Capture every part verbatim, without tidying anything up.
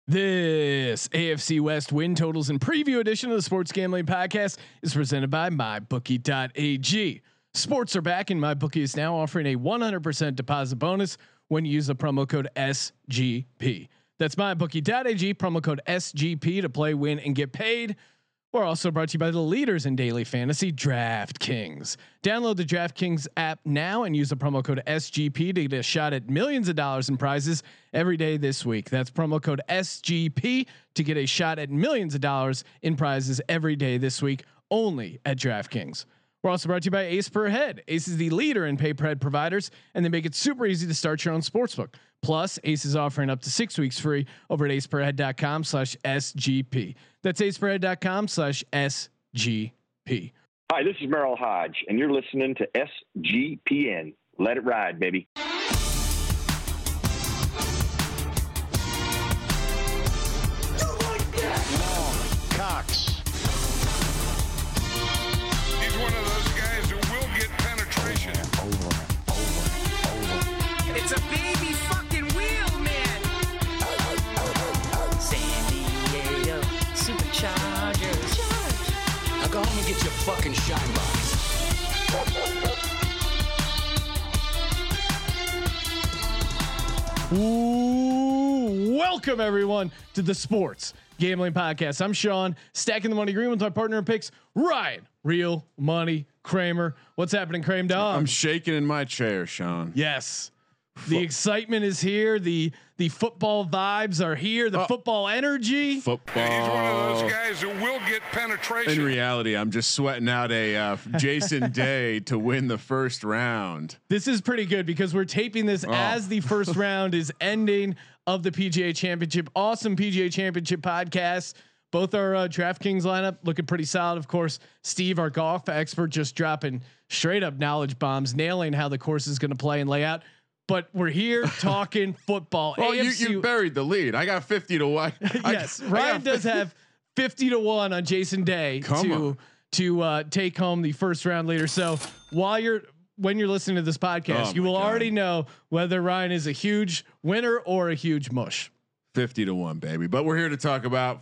This A F C West win totals and preview edition of the Sports Gambling Podcast is presented by my bookie dot a g. Sports are back, and MyBookie is now offering a one hundred percent deposit bonus when you use the promo code S G P. That's my bookie dot a g, promo code S G P to play, win, and get paid. We're also brought to you by the leaders in daily fantasy, DraftKings. Download the DraftKings app now and use the promo code S G P to get a shot at millions of dollars in prizes every day this week. That's promo code S G P to get a shot at millions of dollars in prizes every day this week, only at DraftKings. We're also brought to you by Ace Per Head. Ace is the leader in pay per head providers, and they make it super easy to start your own sportsbook. Plus, Ace is offering up to six weeks free over at ace per head dot com slash S G P. That's ace per head dot com slash S G P. Hi, this is Merrill Hodge, and you're listening to S G P N. Let it ride, baby. Cox. He's one of those guys who will get penetration. Over, over, over. It's a baby fucking wheel, man. San Diego Superchargers. Now go home and get your fucking shine box. Ooh, welcome everyone to the Sports Gambling Podcast. I'm Sean, stacking the money green with my partner in picks, Ryan, Real Money Kramer. What's happening, Kramer Dog? I'm shaking in my chair, Sean. Yes. The excitement is here. The the football vibes are here. The oh. football energy. Football. He's one of those guys who will get penetration. In reality, I'm just sweating out a uh, Jason Day to win the first round. This is pretty good because we're taping this oh. as the first round is ending of the P G A Championship. Awesome P G A Championship podcast. Both our uh, DraftKings lineup looking pretty solid. Of course, Steve, our golf expert, just dropping straight up knowledge bombs, nailing how the course is going to play and lay out. But we're here talking football. Well, you, you buried the lead. I got fifty to one. Yes, I, Ryan I does have fifty to one on Jason Day Come to on. to uh, take home the first round leader. So while you're when you're listening to this podcast, Oh you will God. already know whether Ryan is a huge winner or a huge mush. fifty to one, baby. But we're here to talk about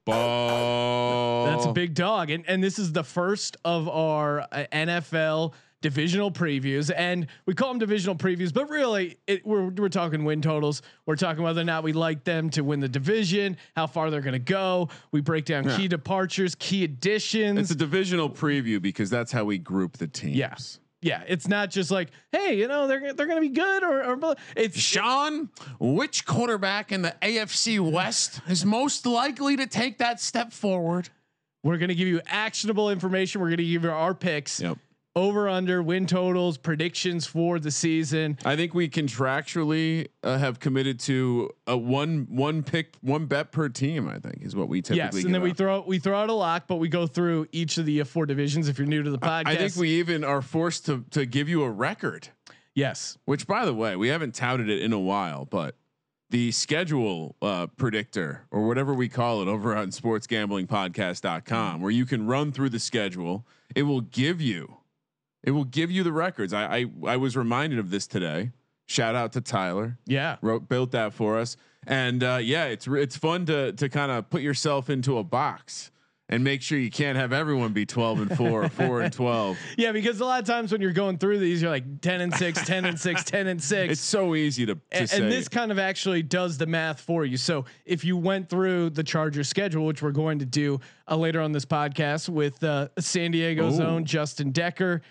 football. That's a big dog, and and this is the first of our uh, N F L divisional previews, and we call them divisional previews, but really it, we're we're talking win totals. We're talking whether or not we like them to win the division, how far they're going to go. We break down Yeah. key departures, key additions. It's a divisional preview because that's how we group the teams. Yeah. Yeah, it's not just like, hey, you know, they're they're going to be good or, or it's Sean, which quarterback in the A F C West is most likely to take that step forward? We're going to give you actionable information. We're going to give you our picks. Yep. Over under win totals, predictions for the season. I think we contractually uh, have committed to a one one pick one bet per team. I think is what we typically. Yes, and give then we out. throw we throw out a lock, but we go through each of the uh, four divisions. If you're new to the podcast, I think we even are forced to to give you a record. Yes, Which, by the way, we haven't touted it in a while, but the schedule uh, predictor or whatever we call it over on sports gambling podcast dot com, where you can run through the schedule, it will give you. It will give you the records. I, I I was reminded of this today. Shout out to Tyler. yeah, Wrote built that for us, and uh, yeah, it's it's fun to to kind of put yourself into a box and make sure you can't have everyone be twelve and four, or four and twelve. yeah. Because a lot of times when you're going through these, you're like ten and six, ten and six, ten and six. It's so easy to, to and, say. and this kind of actually does the math for you. So if you went through the Chargers schedule, which we're going to do uh, later on this podcast with uh, San Diego's Ooh. own Justin Decker.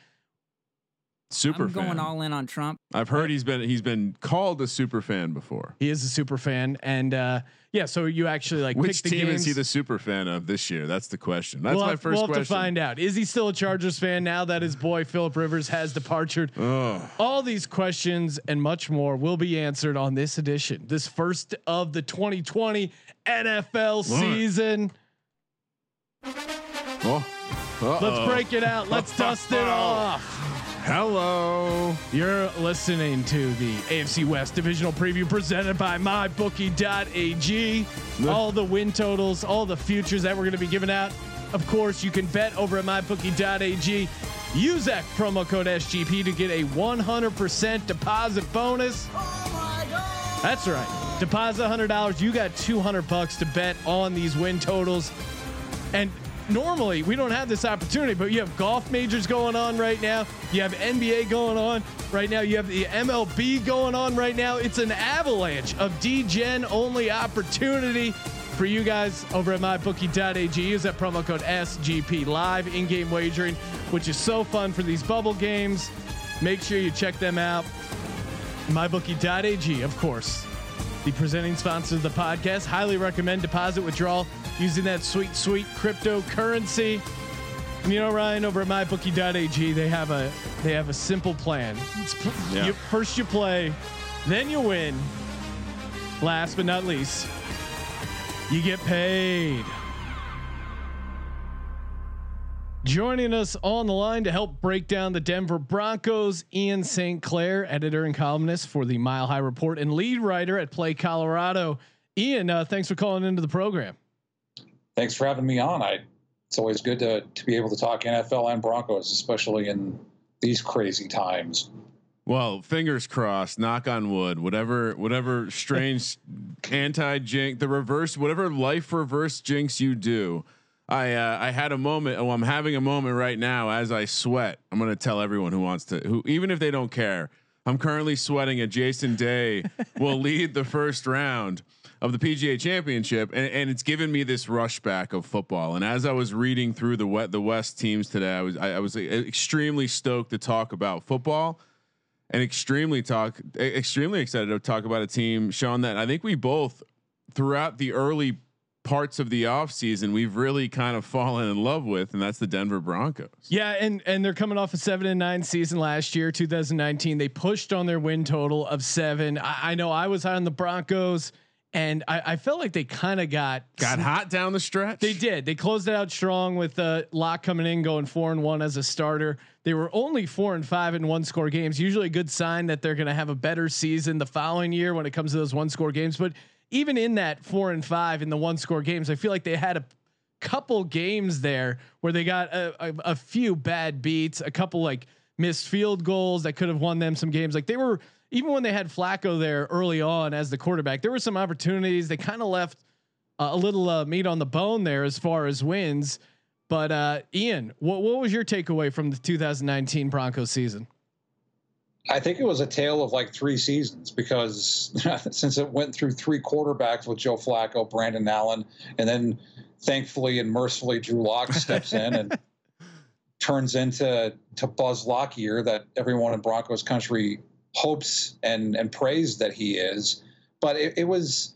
Super I'm going fan. all in on Trump. I've heard he's been he's been called a super fan before. He is a super fan, and uh, yeah. So you actually like Which pick the team games. is he the super fan of this year? That's the question. That's we'll my have, first we'll have question. to find out. Is he still a Chargers fan now that his boy Philip Rivers has departed? Oh. All these questions and much more will be answered on this edition, this first of the twenty twenty N F L season. Oh. Uh-oh. Let's break it out. Let's dust it off. Hello. You're listening to the A F C West divisional preview presented by my bookie dot a g. All the win totals, all the futures that we're going to be giving out. Of course, you can bet over at my bookie dot a g. Use that promo code S G P to get a one hundred percent deposit bonus. Oh my God. That's right. Deposit one hundred dollars. You got two hundred bucks to bet on these win totals. And normally we don't have this opportunity, but you have golf majors going on right now. You have N B A going on right now. You have the M L B going on right now. It's an avalanche of D-Gen only opportunity for you guys over at my bookie dot a g. Use that promo code S G P live in-game wagering, which is so fun for these bubble games. Make sure you check them out. my bookie dot a g, of course, the presenting sponsor of the podcast. Highly recommend deposit withdrawal using that sweet, sweet cryptocurrency. And you know, Ryan, over at my bookie dot a g, they have a they have a simple plan. It's pl- Yeah. you, first you play, then you win. Last but not least, you get paid. Joining us on the line to help break down the Denver Broncos, Ian Saint Clair, editor and columnist for the Mile High Report and lead writer at Play Colorado. Ian, uh, thanks for calling into the program. Thanks for having me on. I, it's always good to to be able to talk N F L and Broncos, especially in these crazy times. Well, fingers crossed, knock on wood, whatever, whatever strange anti jinx, the reverse, whatever life reverse jinx you do. I, uh, I had a moment. Oh, I'm having a moment right now as I sweat. I'm going to tell everyone who wants to, who, even if they don't care, I'm currently sweating. A Jason Day will lead the first round of the P G A Championship, and, and it's given me this rush back of football. And as I was reading through the wet, the West teams today, I was, I, I was extremely stoked to talk about football. And extremely talk, extremely excited to talk about a team, Sean, that I think we both, throughout the early parts of the off season, we've really kind of fallen in love with, and that's the Denver Broncos. Yeah, and and they're coming off a seven and nine season last year, two thousand nineteen. They pushed on their win total of seven. I, I know I was high on the Broncos, and I, I felt like they kind of got got sn- hot down the stretch. They did. They closed it out strong with uh, Locke coming in, going four and one as a starter. They were only four and five in one score games. Usually a good sign that they're going to have a better season the following year when it comes to those one score games. But even in that four and five in the one score games, I feel like they had a couple games there where they got a, a, a few bad beats, a couple like missed field goals that could have won them some games. Like they were, even when they had Flacco there early on as the quarterback, there were some opportunities. They kind of left uh, a little uh, meat on the bone there as far as wins. But uh, Ian, what, what was your takeaway from the two thousand nineteen Broncos season? I think it was a tale of like three seasons because since it went through three quarterbacks with Joe Flacco, Brandon Allen, and then thankfully and mercifully Drew Lock steps in and turns into to Buzz Lockyer that everyone in Broncos country hopes and and prays that he is. But it, it was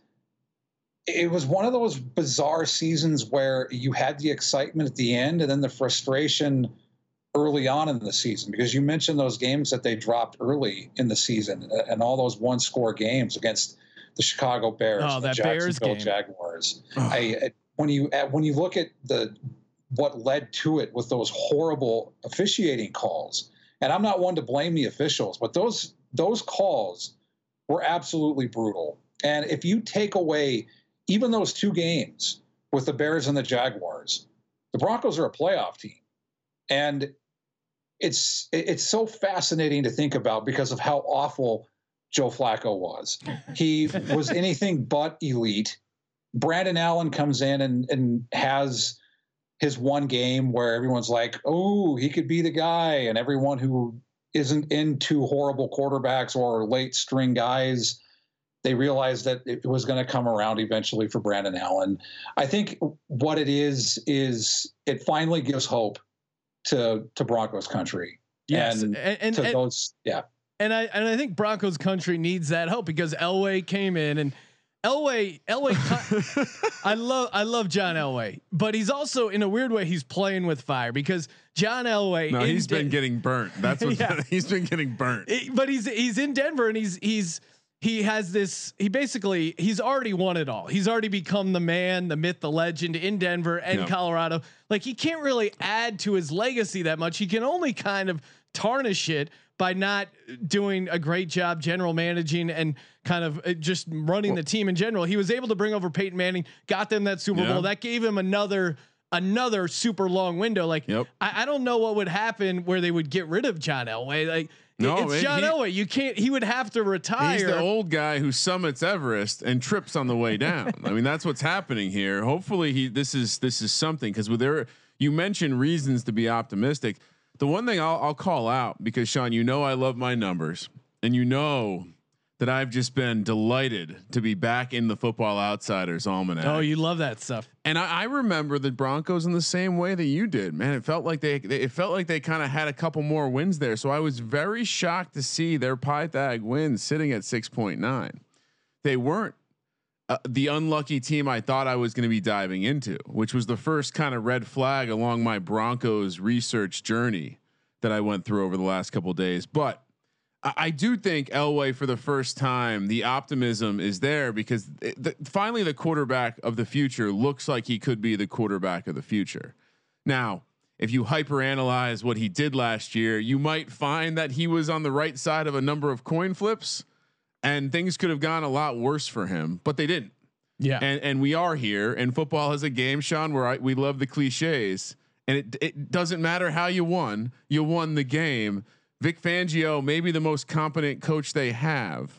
it was one of those bizarre seasons where you had the excitement at the end and then the frustration early on in the season, because you mentioned those games that they dropped early in the season and all those one score games against the Chicago Bears, oh, the that Bears Jacksonville game. Jaguars. I, when you when you look at the what led to it with those horrible officiating calls, and I'm not one to blame the officials, but those those calls were absolutely brutal. And if you take away even those two games with the Bears and the Jaguars, the Broncos are a playoff team. And it's it's so fascinating to think about because of how awful Joe Flacco was. He was anything but elite. Brandon Allen comes in and, and has his one game where everyone's like, oh, he could be the guy. And everyone who isn't into horrible quarterbacks or late string guys, they realized that it was going to come around eventually for Brandon Allen. I think what it is, is it finally gives hope to, to Broncos country. Yes. And, and, and, to and those, yeah. And I, and I think Broncos country needs that hope because Elway came in and Elway, Elway, I love, I love John Elway, but he's also in a weird way, he's playing with fire because John Elway, no, he's Den- been getting burnt. That's what Yeah. he's been getting burnt. It, but he's, he's in Denver and he's, he's, he has this, he basically, he's already won it all. He's already become the man, the myth, the legend in Denver and Yep. Colorado. Like he can't really add to his legacy that much. He can only kind of tarnish it by not doing a great job general managing and kind of uh, just running the team in general. He was able to bring over Peyton Manning, got them that Super Yeah. Bowl. That gave him another another super long window. Like Yep. I, I don't know what would happen where they would get rid of John Elway. Like No, it's man, John he- Elway. You can't. He would have to retire. He's the old guy who summits Everest and trips on the way down. I mean, that's what's happening here. Hopefully, he this is this is something because with there, you mentioned reasons to be optimistic. The one thing I'll, I'll call out because Sean, you know I love my numbers, and you know that I've just been delighted to be back in the Football Outsiders Almanac. Oh, you love that stuff. And I, I remember the Broncos in the same way that you did, man. It felt like they, they it felt like they kind of had a couple more wins there. So I was very shocked to see their Pythag wins sitting at six point nine. They weren't uh, the unlucky team I thought I was going to be diving into, which was the first kind of red flag along my Broncos research journey that I went through over the last couple of days. But I, I do think Elway, for the first time, the optimism is there because it, the, finally the quarterback of the future looks like he could be the quarterback of the future. Now, if you hyperanalyze what he did last year, you might find that he was on the right side of a number of coin flips and things could have gone a lot worse for him, but they didn't. Yeah. And, and we are here, and football has a game, Sean, where I, we love the cliches, and it, it doesn't matter how you won, you won the game. Vic Fangio, maybe the most competent coach they have,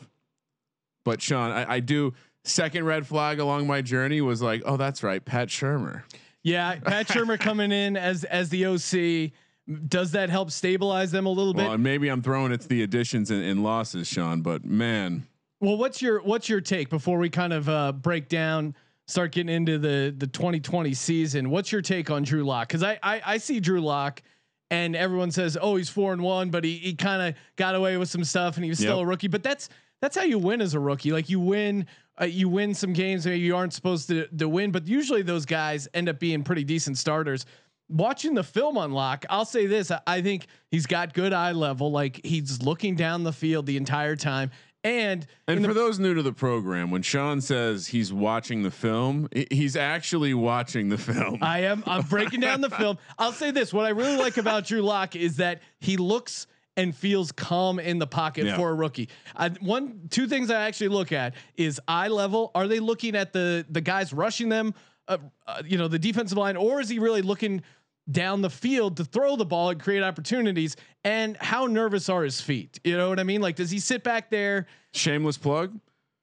but Sean, I, I do second red flag along my journey was like, oh, that's right. Pat Shurmur. Yeah. Pat Shurmur coming in as, as the O C. Does that help stabilize them a little Well, bit? and maybe I'm throwing it to the additions and, and losses, Sean, but man. Well, what's your what's your take before we kind of uh, break down, start getting into the the twenty twenty season? What's your take on Drew Lock? Because I, I I see Drew Lock, and everyone says, oh, he's four and one, but he he kind of got away with some stuff, and he was still Yep. a rookie. But that's that's how you win as a rookie. Like you win. Uh, you win some games that you aren't supposed to to win, but usually those guys end up being pretty decent starters. Watching the film on Lock, I'll say this: I, I think he's got good eye level. Like he's looking down the field the entire time. And and for the, those new to the program, when Sean says he's watching the film, he's actually watching the film. I am. I'm breaking down the film. I'll say this: what I really like about Drew Lock is that he looks and feels calm in the pocket yeah. for a rookie. I, one, two things I actually look at is eye level. Are they looking at the the guys rushing them? Uh, uh, you know, the defensive line, or is he really looking down the field to throw the ball and create opportunities? And how nervous are his feet? You know what I mean? Like, does he sit back there? Shameless plug.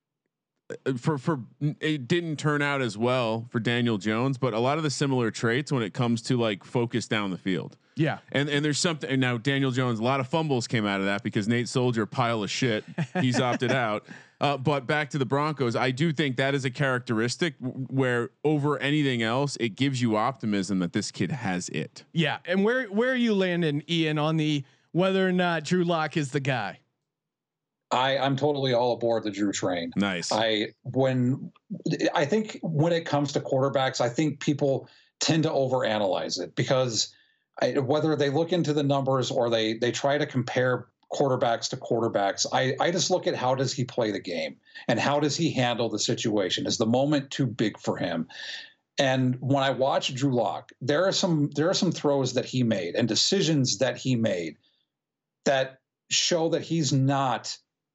For for it didn't turn out as well for Daniel Jones, but a lot of the similar traits when it comes to like focus down the field. Yeah, and and there's something. And now Daniel Jones, a lot of fumbles came out of that because Nate Soldier, pile of shit, he's opted out. Uh, but back to the Broncos, I do think that is a characteristic w- where over anything else, it gives you optimism that this kid has it. Yeah, and where where are you landing, Ian, on the whether or not Drew Lock is the guy? I, I'm totally all aboard the Drew train. Nice. I when I think when it comes to quarterbacks, I think people tend to overanalyze it because I, whether they look into the numbers or they they try to compare quarterbacks to quarterbacks, I, I just look at how does he play the game and how does he handle the situation? Is the moment too big for him? And when I watch Drew Lock, there are some there are some throws that he made and decisions that he made that show that he's not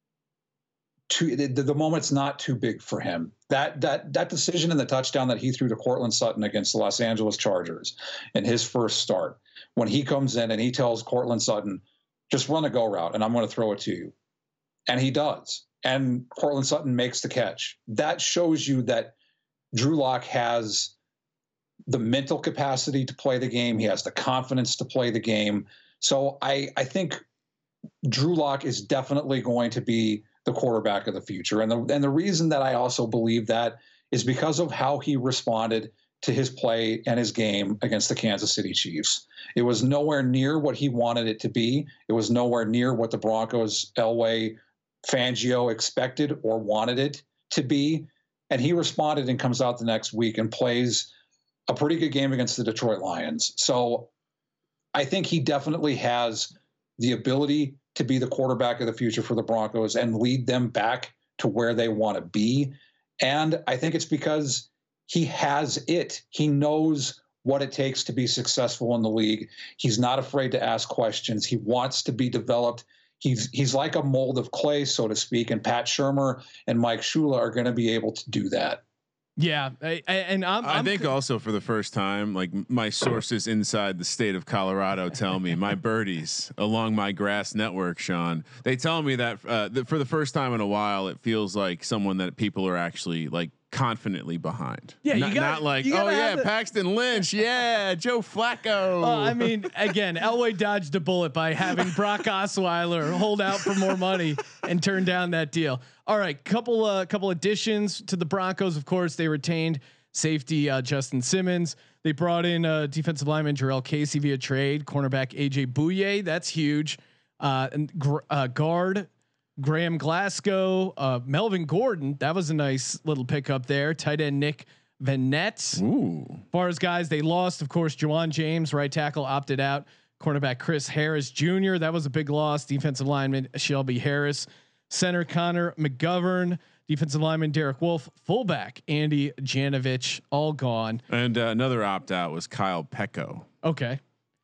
too the, the moment's not too big for him. That that that decision in the touchdown that he threw to Cortland Sutton against the Los Angeles Chargers in his first start, when he comes in and he tells Cortland Sutton, just run a go route and I'm going to throw it to you. And he does. And Cortland Sutton makes the catch. That shows you that Drew Lock has the mental capacity to play the game. He has the confidence to play the game. So I, I think Drew Lock is definitely going to be the quarterback of the future. And the, and the reason that I also believe that is because of how he responded to his play and his game against the Kansas City Chiefs. It was nowhere near what he wanted it to be. It was nowhere near what the Broncos, Elway, Fangio expected or wanted it to be. And he responded and comes out the next week and plays a pretty good game against the Detroit Lions. So I think he definitely has the ability to be the quarterback of the future for the Broncos and lead them back to where they want to be. And I think it's because he has it. He knows what it takes to be successful in the league. He's not afraid to ask questions. He wants to be developed. He's he's like a mold of clay, so to speak. And Pat Shurmur and Mike Shula are going to be able to do that. Yeah, I, I, and I'm, I I'm think also for the first time, like my sources inside the state of Colorado tell me, my birdies along my grass network, Sean, they tell me that, uh, that for the first time in a while, it feels like someone that people are actually like confidently behind. Yeah, you not, gotta- not like, you oh gotta yeah, have the- Paxton Lynch, yeah, Joe Flacco. Well, I mean, again, Elway dodged a bullet by having Brock Osweiler hold out for more money and turn down that deal. All right, couple uh, couple additions to the Broncos. Of course, they retained safety uh, Justin Simmons. They brought in uh, defensive lineman Jarrell Casey via trade. Cornerback A J Bouye, that's huge. Uh, and gr- uh, guard Graham Glasgow, uh, Melvin Gordon, that was a nice little pickup there. Tight end Nick Vanette. Ooh. As far as guys they lost, of course, Juwan James, right tackle, opted out. Cornerback Chris Harris Junior, that was a big loss. Defensive lineman Shelby Harris. Center Connor McGovern. Defensive lineman Derek Wolf. Fullback Andy Janovich, all gone. And uh, another opt out was Kyle Pecco. Okay.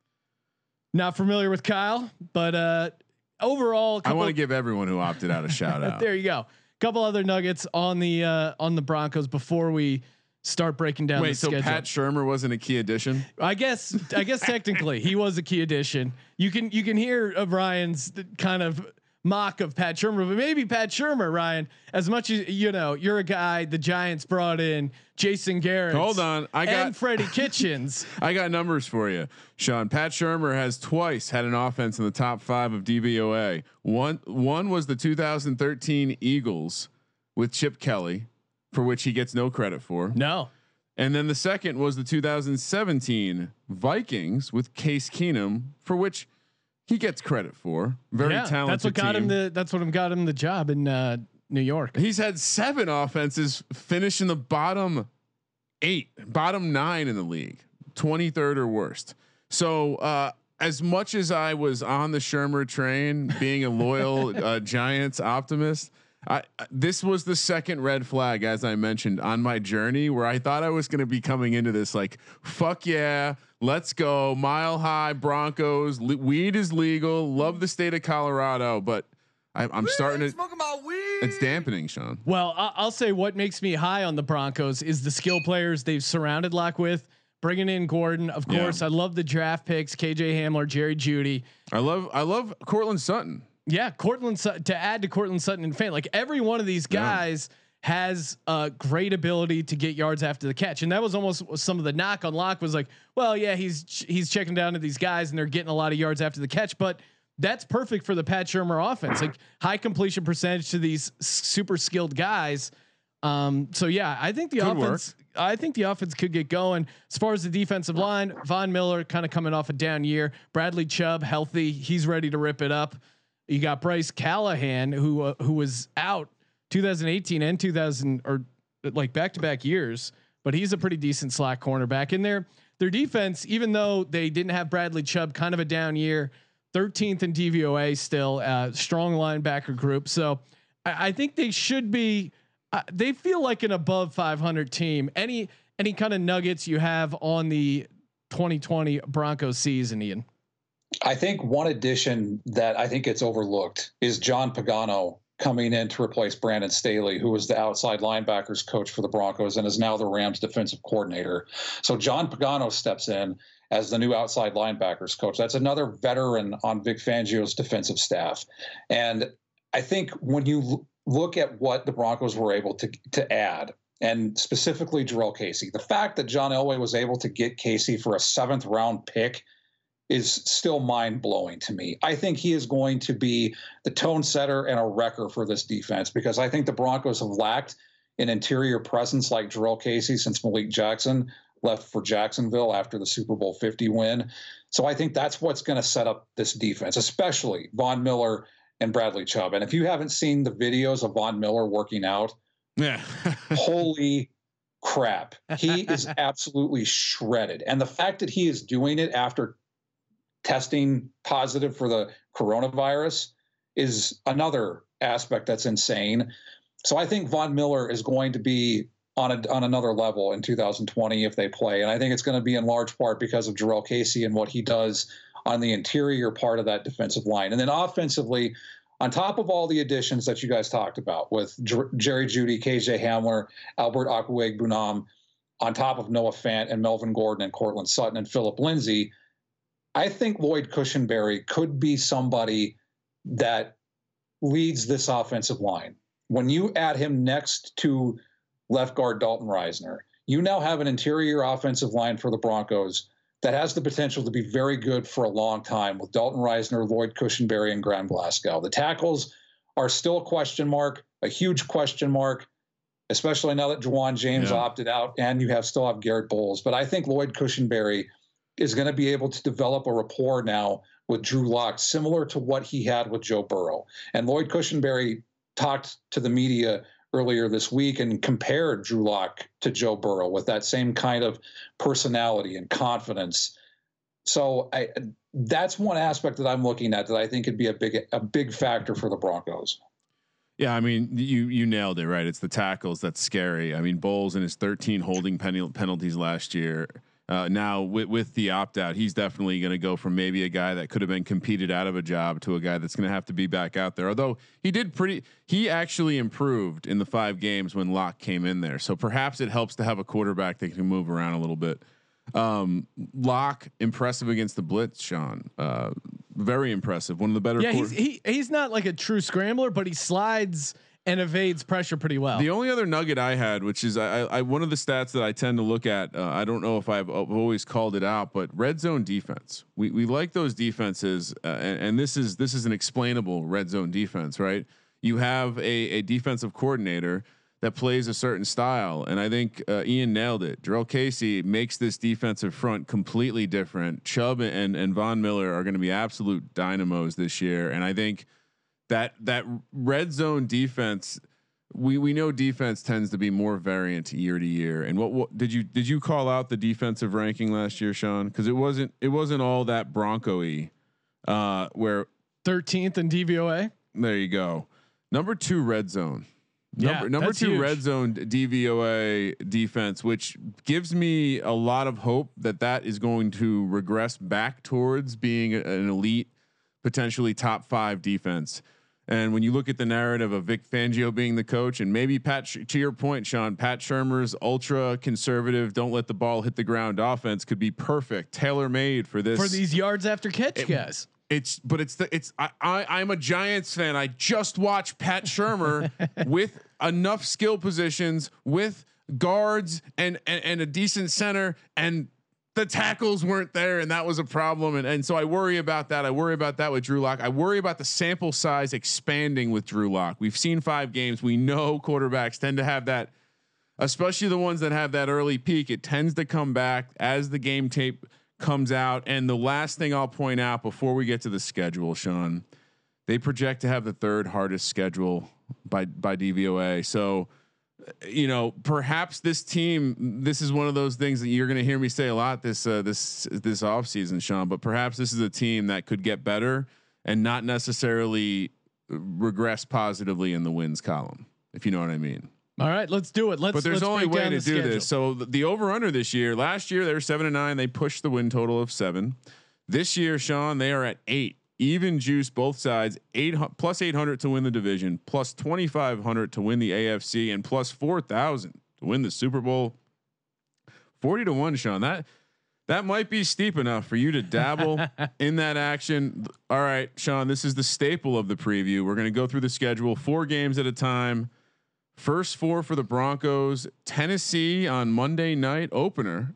Not familiar with Kyle, but uh, overall, I want to give everyone who opted out a shout out. there you go. Couple other nuggets on the uh, on the Broncos before we start breaking down. Wait, the so schedule. Pat Shurmur wasn't a key addition? I guess I guess technically he was a key addition. You can you can hear uh, Ryan's kind of mock of Pat Shurmur, but maybe Pat Shurmur, Ryan, as much as you know, you're a guy the Giants brought in Jason Garrett. Hold on, I got and Freddie Kitchens. I got numbers for you, Sean. Pat Shurmur has twice had an offense in the top five of D V O A. One one was the two thousand thirteen Eagles with Chip Kelly, for which he gets no credit for. No. And then the second was the two thousand seventeen Vikings with Case Keenum, for which he gets credit for. Very yeah, talented. That's what got team. him the. That's what got him the job in uh, New York. He's had seven offenses finish in the bottom eight, bottom nine in the league, twenty-third or worst. So uh, as much as I was on the Shurmur train, being a loyal uh, Giants optimist, I, this was the second red flag, as I mentioned, on my journey where I thought I was going to be coming into this like, fuck yeah, let's go, mile high Broncos, le- weed is legal, love the state of Colorado, but I, I'm starting to. It's dampening, Sean. Well, I- I'll say what makes me high on the Broncos is the skill players they've surrounded Locke with. Bringing in Gordon, of course. Yeah. I love the draft picks: K J Hamler, Jerry Jeudy. I love I love Cortland Sutton. Yeah, Cortland Sut- to add to Cortland Sutton and Fant, like every one of these guys yeah. has a great ability to get yards after the catch, and that was almost some of the knock on Locke was like, well, yeah, he's he's checking down to these guys and they're getting a lot of yards after the catch, but that's perfect for the Pat Shurmur offense, like high completion percentage to these super skilled guys. Um, so yeah, I think the Could offense, work. I think the offense could get going. As far as the defensive line, Von Miller kind of coming off a down year. Bradley Chubb healthy, he's ready to rip it up. You got Bryce Callahan, who uh, who was out twenty eighteen and two thousand or like back to back years, but he's a pretty decent slot cornerback in there. Their defense, even though they didn't have Bradley Chubb, kind of a down year, thirteenth in D V O A still, uh, strong linebacker group. So I, I think they should be. Uh, they feel like an above five hundred team. Any any kind of nuggets you have on the twenty twenty Broncos season, Ian? I think one addition that I think gets overlooked is John Pagano coming in to replace Brandon Staley, who was the outside linebackers coach for the Broncos and is now the Rams defensive coordinator. So John Pagano steps in as the new outside linebackers coach. That's another veteran on Vic Fangio's defensive staff. And I think when you look at what the Broncos were able to, to add, and specifically Jarrell Casey, the fact that John Elway was able to get Casey for a seventh round pick is still mind blowing to me. I think he is going to be the tone setter and a wrecker for this defense, because I think the Broncos have lacked an interior presence like Jarrell Casey since Malik Jackson left for Jacksonville after the Super Bowl fifty win. So I think that's what's going to set up this defense, especially Von Miller and Bradley Chubb. And if you haven't seen the videos of Von Miller working out, yeah, holy crap, he is absolutely shredded. And the fact that he is doing it after testing positive for the coronavirus is another aspect that's insane. So I think Von Miller is going to be on a, on another level in two thousand twenty if they play. And I think it's going to be in large part because of Jarrell Casey and what he does on the interior part of that defensive line. And then offensively, on top of all the additions that you guys talked about with Jer- Jerry Jeudy, K J Hamler, Albert Okwuegbunam, on top of Noah Fant and Melvin Gordon and Cortland Sutton and Philip Lindsay, I think Lloyd Cushenberry could be somebody that leads this offensive line. When you add him next to left guard Dalton Risner, you now have an interior offensive line for the Broncos that has the potential to be very good for a long time with Dalton Risner, Lloyd Cushenberry, and Graham Glasgow. The tackles are still a question mark, a huge question mark, especially now that Juwan James yeah. opted out and you have still have Garrett Bowles. But I think Lloyd Cushenberry is going to be able to develop a rapport now with Drew Lock, similar to what he had with Joe Burrow. And Lloyd Cushenberry talked to the media earlier this week and compared Drew Lock to Joe Burrow with that same kind of personality and confidence. So I, that's one aspect that I'm looking at that I think could be a big, a big factor for the Broncos. Yeah, I mean, you you nailed it, right? It's the tackles that's scary. I mean, Bowles and his thirteen holding pen- penalties last year. Uh, now with, with the opt out, he's definitely going to go from maybe a guy that could have been competed out of a job to a guy that's going to have to be back out there. Although he did pretty, he actually improved in the five games when Locke came in there. So perhaps it helps to have a quarterback that can move around a little bit. Um, Locke impressive against the blitz, Sean. Uh, very impressive. One of the better. Yeah, quarter- he's he, he's not like a true scrambler, but he slides and evades pressure pretty well. The only other nugget I had, which is I, I one of the stats that I tend to look at, uh, I don't know if I've, I've always called it out, but red zone defense. We we like those defenses, uh, and, and this is this is an explainable red zone defense, right? You have a, a defensive coordinator that plays a certain style, and I think uh, Ian nailed it. Jarrell Casey makes this defensive front completely different. Chubb and and Von Miller are going to be absolute dynamos this year, and I think. That that red zone defense, we we know defense tends to be more variant year to year. And what, what did you did you call out the defensive ranking last year, Sean? Because it wasn't it wasn't all that Bronco-y. Uh, where thirteenth in D V O A. There you go. Number two red zone. Number, yeah, number two huge. red zone D V O A defense, which gives me a lot of hope that that is going to regress back towards being an elite, potentially top five defense. And when you look at the narrative of Vic Fangio being the coach, and maybe Pat, to your point, Sean, Pat Shurmur's ultra conservative, don't let the ball hit the ground offense could be perfect, tailor made for this, for these yards after catch it, guys. It's, but it's the, it's, I, I, I'm a Giants fan. I just watched Pat Shurmur with enough skill positions with guards and, and, and a decent center, and the tackles weren't there, and that was a problem. And, and so I worry about that. I worry about that with Drew Lock. I worry about the sample size expanding with Drew Lock. We've seen five games. We know quarterbacks tend to have that, especially the ones that have that early peak. It tends to come back as the game tape comes out. And the last thing I'll point out before we get to the schedule, Sean, they project to have the third hardest schedule by, by D V O A. So, you know, perhaps this team, this is one of those things that you're going to hear me say a lot this, uh, this, this off season, Sean, but perhaps this is a team that could get better and not necessarily regress positively in the wins column, if you know what I mean. All right, let's do it. Let's, but there's let's only break way down to the do schedule. this. So the, the over under this year, last year they were seven and nine. They pushed the win total of seven. This year, Sean, they are at eight. Even juice both sides, eight plus eight hundred to win the division, plus twenty five hundred to win the A F C, and plus four thousand to win the Super Bowl. Forty to one, Sean. That that might be steep enough for you to dabble in that action. All right, Sean. This is the staple of the preview. We're going to go through the schedule, four games at a time. First four for the Broncos. Tennessee on Monday night opener.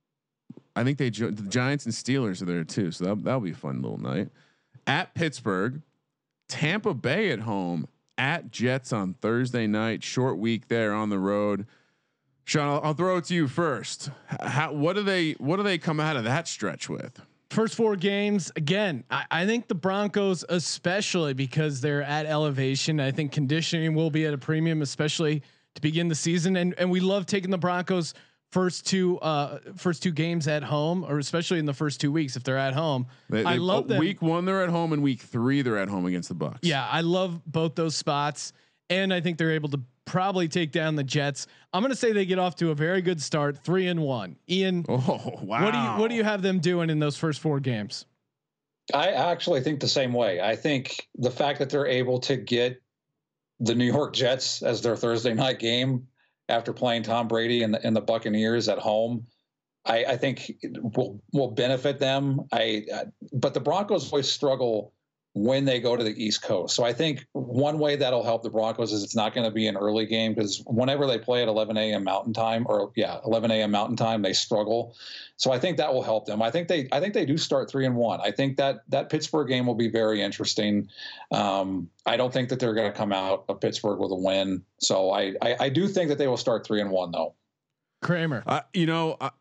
I think they the Giants and Steelers are there too, so that that'll be a fun little night. At Pittsburgh, Tampa Bay at home, at Jets on Thursday night. Short week there on the road. Sean, I'll, I'll throw it to you first. How, what do they what do they come out of that stretch with? First four games again. I, I think the Broncos, especially because they're at elevation. I think conditioning will be at a premium, especially to begin the season. And and we love taking the Broncos first two uh first two games at home, or especially in the first two weeks if they're at home. They, I they, love them. Week one they're at home, and week three they're at home against the Bucs. Yeah, I love both those spots, and I think they're able to probably take down the Jets. I'm going to say they get off to a very good start, three and one. Ian, oh wow, what do you what do you have them doing in those first four games? I actually think the same way. I think the fact that they're able to get the New York Jets as their Thursday night game after playing Tom Brady and the, and the Buccaneers at home, I, I think will will benefit them. I, uh, but the Broncos always struggle when they go to the East Coast. So I think one way that'll help the Broncos is it's not going to be an early game, because whenever they play at eleven a.m. Mountain Time, or yeah, eleven a.m. Mountain Time, they struggle. So I think that will help them. I think they, I think they do start three and one. I think that that Pittsburgh game will be very interesting. Um, I don't think that they're going to come out of Pittsburgh with a win. So I, I, I do think that they will start three and one though. Kramer, uh, you know, I,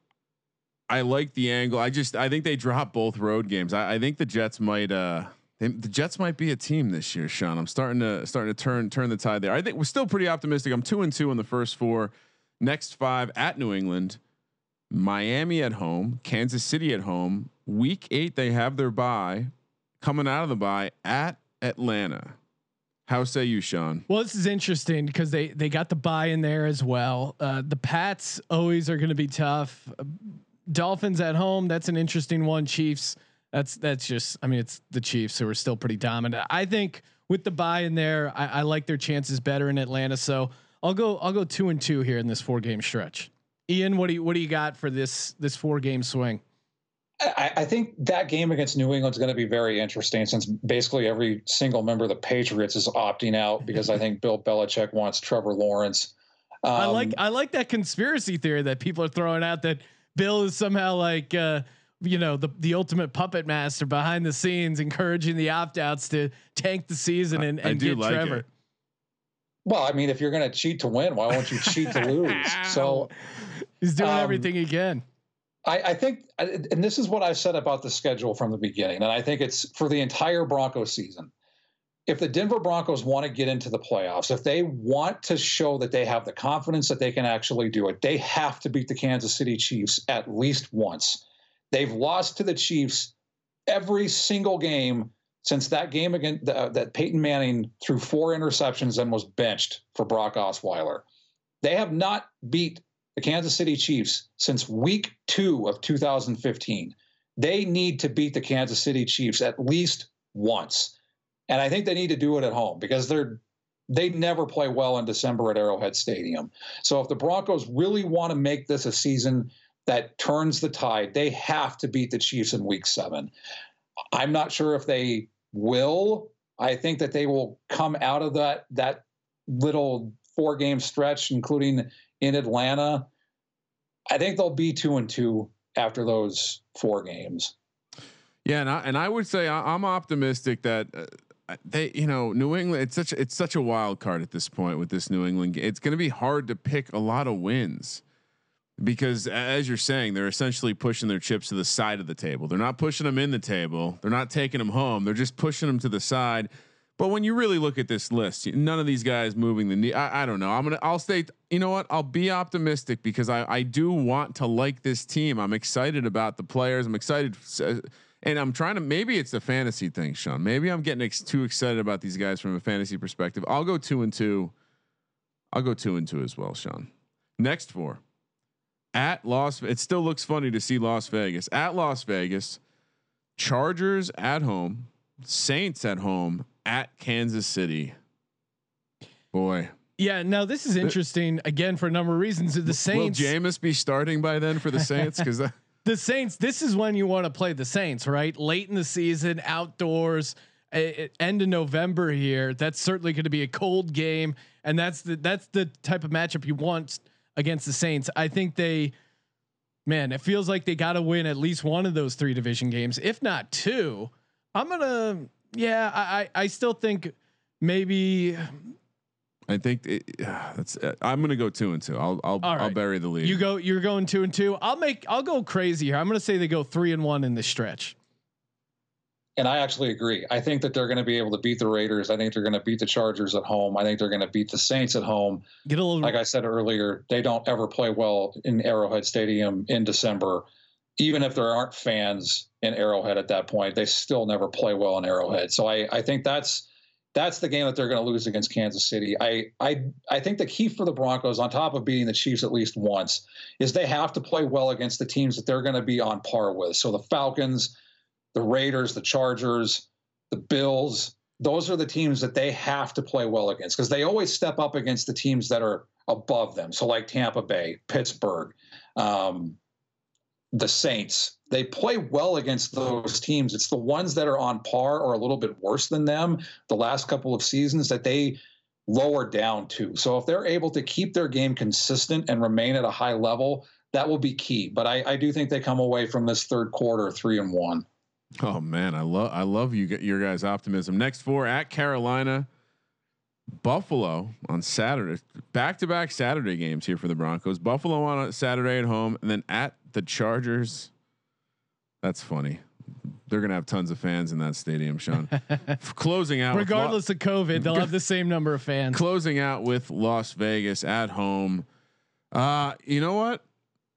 I like the angle. I just, I think they drop both road games. I, I think the Jets might, uh, They, the Jets might be a team this year, Sean. I'm starting to starting to turn turn the tide there. I think we're still pretty optimistic. I'm two and two in the first four. Next five at New England, Miami at home, Kansas City at home. Week eight they have their bye. Coming out of the bye at Atlanta. How say you, Sean? Well, this is interesting because they they got the bye in there as well. Uh, the Pats always are going to be tough. Uh, Dolphins at home. That's an interesting one. Chiefs. That's that's just. I mean, it's the Chiefs who are still pretty dominant. I think with the bye in there, I, I like their chances better in Atlanta. So I'll go. I'll go two and two here in this four game stretch. Ian, what do you what do you got for this this four game swing? I, I think that game against New England is going to be very interesting, since basically every single member of the Patriots is opting out because I think Bill Belichick wants Trevor Lawrence. Um, I like I like that conspiracy theory that people are throwing out that Bill is somehow like. Uh, you know, the, the ultimate puppet master behind the scenes, encouraging the opt outs to tank the season and, and get like Trevor. It. Well, I mean, if you're going to cheat to win, why won't you cheat to lose? So he's doing um, everything he can. I, I think, and this is what I've said about the schedule from the beginning, and I think it's for the entire Broncos season. If the Denver Broncos want to get into the playoffs, if they want to show that they have the confidence that they can actually do it, they have to beat the Kansas City Chiefs at least once. They've lost to the Chiefs every single game since that game against uh, that Peyton Manning threw four interceptions and was benched for Brock Osweiler. They have not beat the Kansas City Chiefs since week two of two thousand fifteen. They need to beat the Kansas City Chiefs at least once. And I think they need to do it at home because they're they never play well in December at Arrowhead Stadium. So if the Broncos really want to make this a season that turns the tide, they have to beat the Chiefs in week seven. I'm not sure if they will. I think that they will come out of that, that little four game stretch, including in Atlanta. I think they'll be two and two after those four games. Yeah. And I, and I would say I, I'm optimistic that uh, they, you know, New England, it's such, it's such a wild card at this point with this New England. It's going to be hard to pick a lot of wins. Because as you're saying, they're essentially pushing their chips to the side of the table. They're not pushing them in the table. They're not taking them home. They're just pushing them to the side. But when you really look at this list, none of these guys moving the knee. I, I don't know. I'm gonna. I'll stay. You know what? I'll be optimistic because I I do want to like this team. I'm excited about the players. I'm excited, and I'm trying to. Maybe it's a fantasy thing, Sean. Maybe I'm getting ex- too excited about these guys from a fantasy perspective. I'll go two and two. I'll go two and two as well, Sean. Next four. At Las, it still looks funny to see Las Vegas. At Las Vegas, Chargers at home, Saints at home, at Kansas City. Boy, yeah. Now this is interesting again for a number of reasons. The Saints, will Jameis be starting by then for the Saints? Because the Saints, this is when you want to play the Saints, right? Late in the season, outdoors, uh, end of November here. That's certainly going to be a cold game, and that's the that's the type of matchup you want against the Saints. I think they, man, it feels like they got to win at least one of those three division games, if not two. I'm gonna, yeah, I, I, I still think maybe. I think it, uh, that's. Uh, I'm gonna go two and two. I'll, I'll, right. I'll bury the lead. You go. You're going two and two. I'll make. I'll go crazy here. I'm gonna say they go three and one in this stretch. And I actually agree. I think that they're going to be able to beat the Raiders. I think they're going to beat the Chargers at home. I think they're going to beat the Saints at home. Get a little, like I said earlier, they don't ever play well in Arrowhead Stadium in December. Even if there aren't fans in Arrowhead at that point, they still never play well in Arrowhead. So I, I think that's that's the game that they're going to lose against Kansas City. I, I I think the key for the Broncos, on top of beating the Chiefs at least once, is they have to play well against the teams that they're going to be on par with. So the Falcons, the Raiders, the Chargers, the Bills. Those are the teams that they have to play well against because they always step up against the teams that are above them. So like Tampa Bay, Pittsburgh, um, the Saints, they play well against those teams. It's the ones that are on par or a little bit worse than them the last couple of seasons that they lower down to. So if they're able to keep their game consistent and remain at a high level, that will be key. But I, I do think they come away from this third quarter three and one. Oh man, I love I love you your guys' optimism. Next four at Carolina, Buffalo on Saturday, back to back Saturday games here for the Broncos. Buffalo on a Saturday at home, and then at the Chargers. That's funny. They're gonna have tons of fans in that stadium, Sean. Closing out, regardless with of COVID, they'll have the same number of fans. Closing out with Las Vegas at home. Uh, you know what?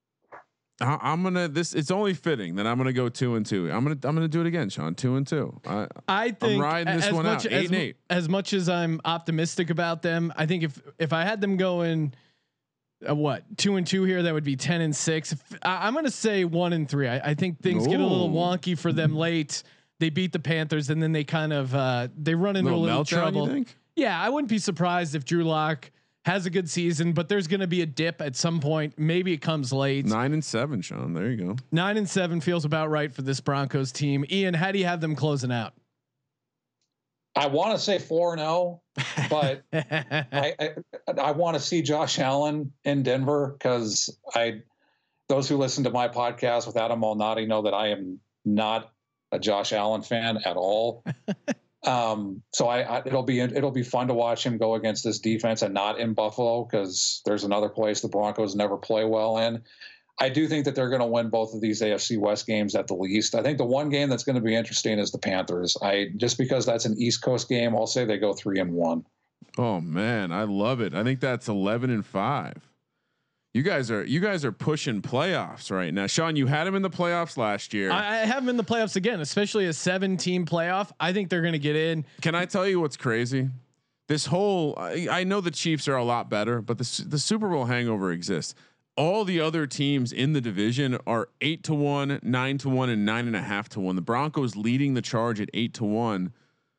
I, I'm gonna this. It's only fitting that I'm gonna go two and two. I'm gonna I'm gonna do it again, Sean. Two and two. I, I think I'm riding this as one much, out. As, Eight and eight. as much as I'm optimistic about them, I think if if I had them going, uh, what two and two here, that would be ten and six. If, I, I'm gonna say one and three. I, I think things Ooh. get a little wonky for them late. They beat the Panthers and then they kind of uh, they run into little a little Meltron, trouble. You think? Yeah, I wouldn't be surprised if Drew Lock has a good season, but there's going to be a dip at some point. Maybe it comes late. Nine and seven, Sean. There you go. Nine and seven feels about right for this Broncos team. Ian, how do you have them closing out? I want to say four and zero, but I I, I want to see Josh Allen in Denver because I those who listen to my podcast with Adam Malnati know that I am not a Josh Allen fan at all. Um, so I, I, it'll be, it'll be fun to watch him go against this defense and not in Buffalo because there's another place the Broncos never play well in. I do think that they're going to win both of these A F C West games at the least. I think the one game that's going to be interesting is the Panthers. I just because that's an East Coast game, I'll say they go three and one. Oh man, I love it. I think that's eleven and five. You guys are you guys are pushing playoffs right now. Sean, you had him in the playoffs last year. I, I have them in the playoffs again, especially a seven-team playoff. I think they're going to get in. Can I tell you what's crazy? This whole I, I know the Chiefs are a lot better, but the the Super Bowl hangover exists. All the other teams in the division are eight to one, nine to one, and nine and a half to one. The Broncos leading the charge at eight to one.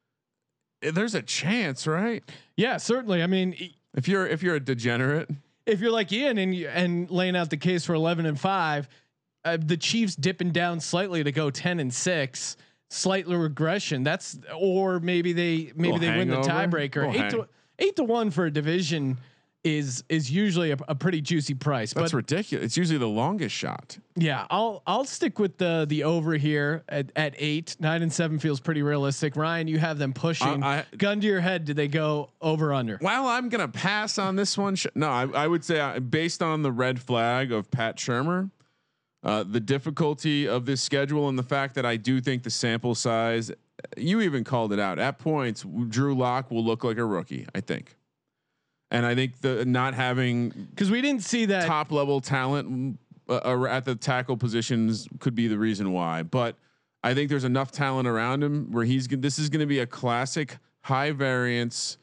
There's a chance, right? Yeah, certainly. I mean, if you're if you're a degenerate. If you're like Ian and and laying out the case for eleven and five, uh, the Chiefs dipping down slightly to go ten and six, slightly regression. That's or maybe they maybe they hangover. win the tiebreaker. Eight hang. to eight to one for a division is is usually a, a pretty juicy price. That's but ridiculous. It's usually the longest shot. Yeah, I'll I'll stick with the the over here at, at eight. Nine and seven feels pretty realistic. Ryan, you have them pushing. Uh, I, Gun to your head, did they go over under? Well, I'm gonna pass on this one. No, I, I would say uh, based on the red flag of Pat Shurmur, uh, the difficulty of this schedule, and the fact that I do think the sample size. You even called it out at points. Drew Lock will look like a rookie. I think. And I think the not having because we didn't see that top level talent uh, at the tackle positions could be the reason why. But I think there's enough talent around him where he's this is going to be a classic high variance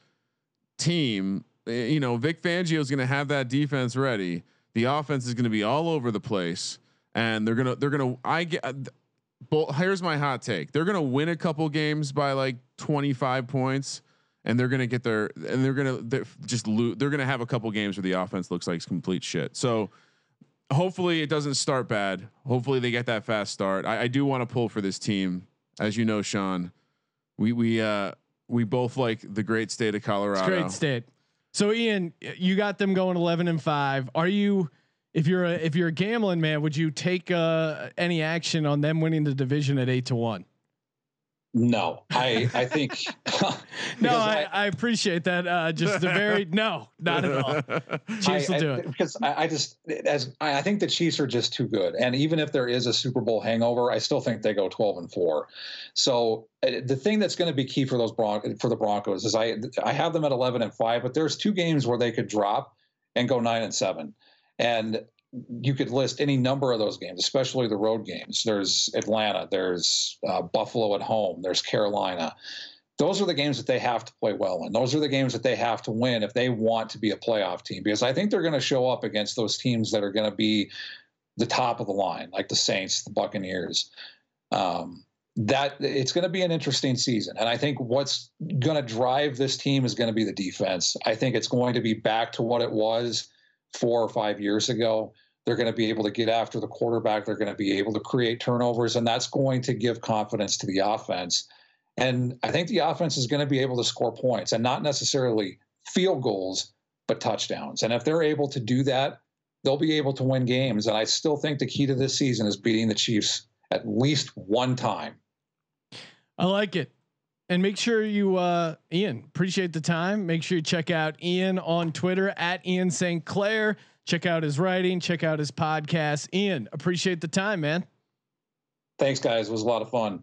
team. You know, Vic Fangio is going to have that defense ready. The offense is going to be all over the place, and they're gonna they're gonna I get. Uh, here's my hot take: they're gonna win a couple games by like twenty-five points. And they're gonna get their, and they're gonna they're just loot. They're gonna have a couple games where the offense looks like complete shit. So hopefully it doesn't start bad. Hopefully they get that fast start. I, I do want to pull for this team, as you know, Sean. We we uh we both like the great state of Colorado. It's great state. So Ian, you got them going eleven and five. Are you, if you're a if you're a gambling man, would you take uh, any action on them winning the division at eight to one? No, I I think no, I, I, I appreciate that. Uh, just a very no, not at all. Chiefs I, will do I, it because I, I just as I, I think the Chiefs are just too good, and even if there is a Super Bowl hangover, I still think they go twelve and four. So uh, the thing that's going to be key for those Bron- for the Broncos is I I have them at eleven and five, but there's two games where they could drop and go nine and seven, and you could list any number of those games, especially the road games. There's Atlanta, there's uh, Buffalo at home, there's Carolina. Those are the games that they have to play well in. Those are the games that they have to win if they want to be a playoff team, because I think they're going to show up against those teams that are going to be the top of the line, like the Saints, the Buccaneers. Um, that it's going to be an interesting season. And I think what's going to drive this team is going to be the defense. I think it's going to be back to what it was four or five years ago. They're going to be able to get after the quarterback. They're going to be able to create turnovers, and that's going to give confidence to the offense. And I think the offense is going to be able to score points, and not necessarily field goals, but touchdowns. And if they're able to do that, they'll be able to win games. And I still think the key to this season is beating the Chiefs at least one time. I like it. And make sure you, uh, Ian, appreciate the time. Make sure you check out Ian on Twitter at Ian Saint Clair. Check out his writing, check out his podcast. Ian, appreciate the time, man. Thanks, guys. It was a lot of fun.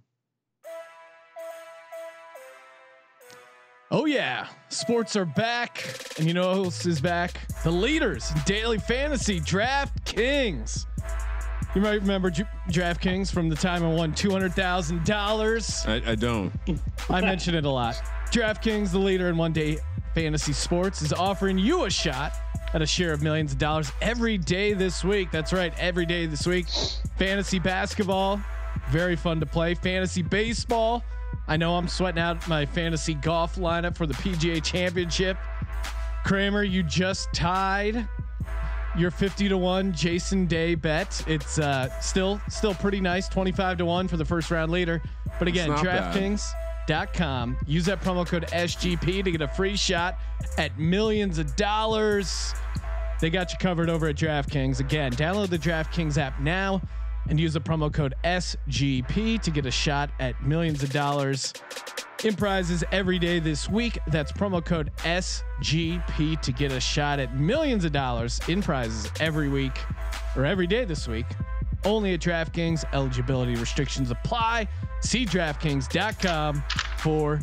Oh yeah, sports are back, and you know who else is back? The leaders in daily fantasy, DraftKings. You might remember J- DraftKings from the time I won two hundred thousand dollars. I, I don't. I mention it a lot. DraftKings, the leader in one day fantasy sports, is offering you a shot at a share of millions of dollars every day this week. That's right, every day this week. Fantasy basketball, very fun to play. Fantasy baseball. I know I'm sweating out my fantasy golf lineup for the P G A Championship. Kramer, you just tied your fifty to one Jason Day bet. It's uh, still still pretty nice, twenty-five to one for the first round leader. But again, DraftKings dot com. Use that promo code S G P to get a free shot at millions of dollars. They got you covered over at DraftKings. Again, download the DraftKings app now and use the promo code S G P to get a shot at millions of dollars in prizes every day this week. That's promo code S G P to get a shot at millions of dollars in prizes every week or every day this week. Only at DraftKings. Eligibility restrictions apply. See DraftKings dot com for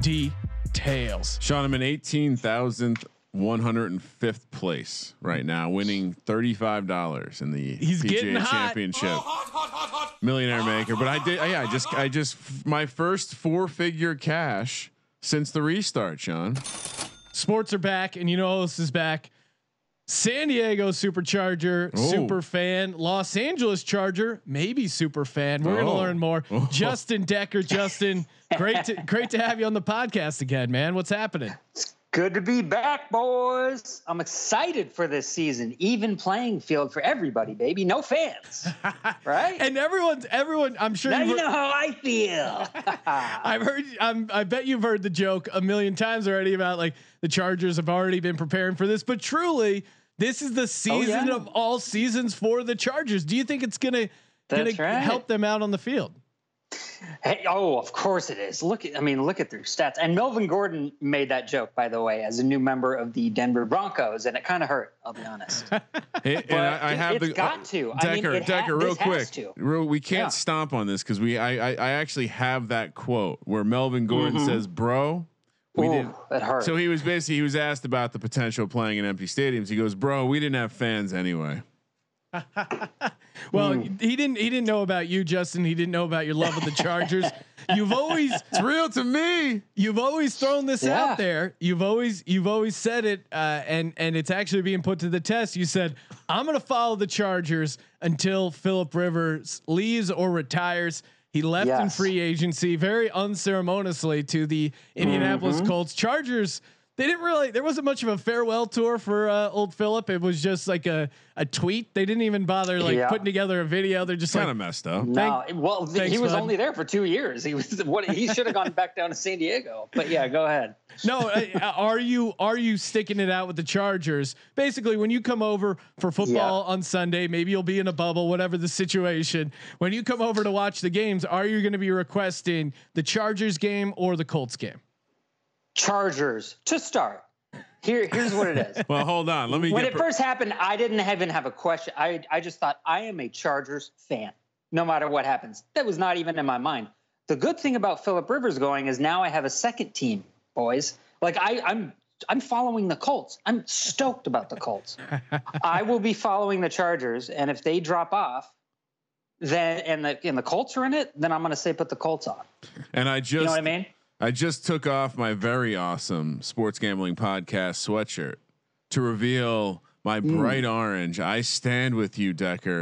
details. Sean, I'm in eighteen thousand one hundred fifth place right now, winning thirty-five dollars in the He's P G A getting hot. Championship Millionaire Maker. But I did, yeah, I just, I just, my first four figure cash since the restart, Sean. Sports are back, and you know who else is back? San Diego Supercharger, Oh. super fan. Los Angeles Charger, maybe super fan. We're Oh. gonna learn more. Oh. Justin Decker, Justin, great to great to have you on the podcast again, man. What's happening? Good to be back, boys. I'm excited for this season. Even playing field for everybody, baby. No fans, right? And everyone's everyone. I'm sure Now you've you heard- know how I feel. I've heard. I'm, I bet you've heard the joke a million times already about like the Chargers have already been preparing for this, but truly, this is the season yeah. of all seasons for the Chargers. Do you think it's gonna gonna That's right. help them out on the field? Hey, oh, of course it is. Look at, I mean, look at their stats. And Melvin Gordon made that joke, by the way, as a new member of the Denver Broncos, and it kind of hurt. I'll be honest. Hey, and I, I it- have it's the got to. Decker, I mean, it ha- Decker, real this has quick, to. real, we can't Yeah. stomp on this because we, I, I, I actually have that quote where Melvin Gordon Mhm. says, "Bro, we Ooh, didn't." that hurt. So he was basically he was asked about the potential of playing in empty stadiums. He goes, "Bro, we didn't have fans anyway." Well, he didn't. He didn't know about you, Justin. He didn't know about your love of the Chargers. You've always, It's real to me. you've always thrown this Yeah. out there. You've always, you've always said it, uh, and and it's actually being put to the test. You said, "I'm going to follow the Chargers until Phillip Rivers leaves or retires." He left in Yes. free agency very unceremoniously to the Indianapolis Mm-hmm. Colts. Chargers. They didn't really. There wasn't much of a farewell tour for uh, old Phillip. It was just like a a tweet. They didn't even bother like Yeah. putting together a video. They're just Kind like, of messed up. No, well, th- thanks, he was bud. only there for two years. He was what he should have gone back down to San Diego. But yeah, go ahead. no. uh, are you are you sticking it out with the Chargers? Basically, when you come over for football on Sunday, maybe you'll be in a bubble, whatever the situation. When you come over to watch the games, are you going to be requesting the Chargers game or the Colts game? Chargers to start. Here, here's what it is. Well, hold on. Let me When get it first happened, I didn't even have a question. I, I just thought I am a Chargers fan, no matter what happens. That was not even in my mind. The good thing about Phillip Rivers going is now I have a second team, boys. Like I, I'm, I'm following the Colts. I'm stoked about the Colts. I will be following the Chargers, and if they drop off, then and the and the Colts are in it, then I'm going to say put the Colts on. and I just You know what I mean? I just took off my very awesome Sports Gambling Podcast sweatshirt to reveal my bright orange "I stand with you, Decker"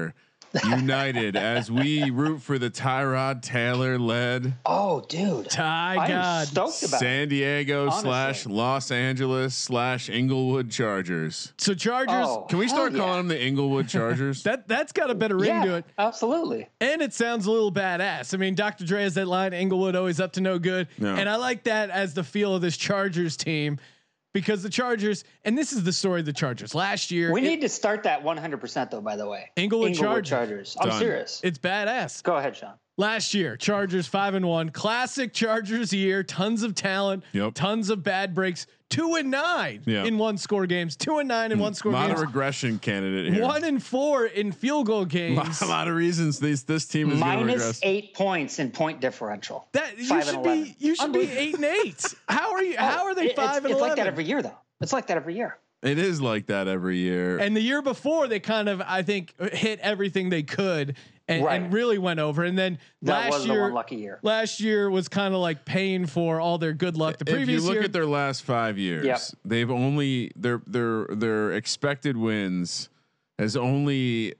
united as we root for the Tyrod Taylor led Oh, dude. Ty I am God. stoked about it. San Diego Honestly. slash Los Angeles slash Inglewood Chargers. So Chargers. Oh, Can we start hell calling yeah. them the Inglewood Chargers? That that's got a better ring Yeah, to it. absolutely. And it sounds a little badass. I mean, Doctor Dre has that line, Inglewood always up to no good. Yeah. And I like that as the feel of this Chargers team because the Chargers, and this is the story of the Chargers. Last year, We it- need to start that one hundred percent though, by the way. Inglewood Chargers. Chargers. I'm Done. serious. it's badass. Go ahead, Sean. Last year, Chargers five and one, classic Chargers year, tons of talent, Yep. tons of bad breaks, two and nine Yeah. in one score games, two and nine in one score lot games, of regression candidate here. one and four in field goal a, games. lot, a lot of reasons this this team is going to Minus regress. eight points in point differential. That you Five should and be, 11. you should be Unbelievable. eight and eight. How are you? How are they It- five it's, and it's eleven? like that every year, though. It's like that every year. It is like that every year. And the year before, they kind of, I think, hit everything they could and, Right. and really went over. And then That last was the year, one lucky year. last year was kind of like paying for all their good luck. The if previous you look year, at their last five years, Yep. they've only their their their expected wins has only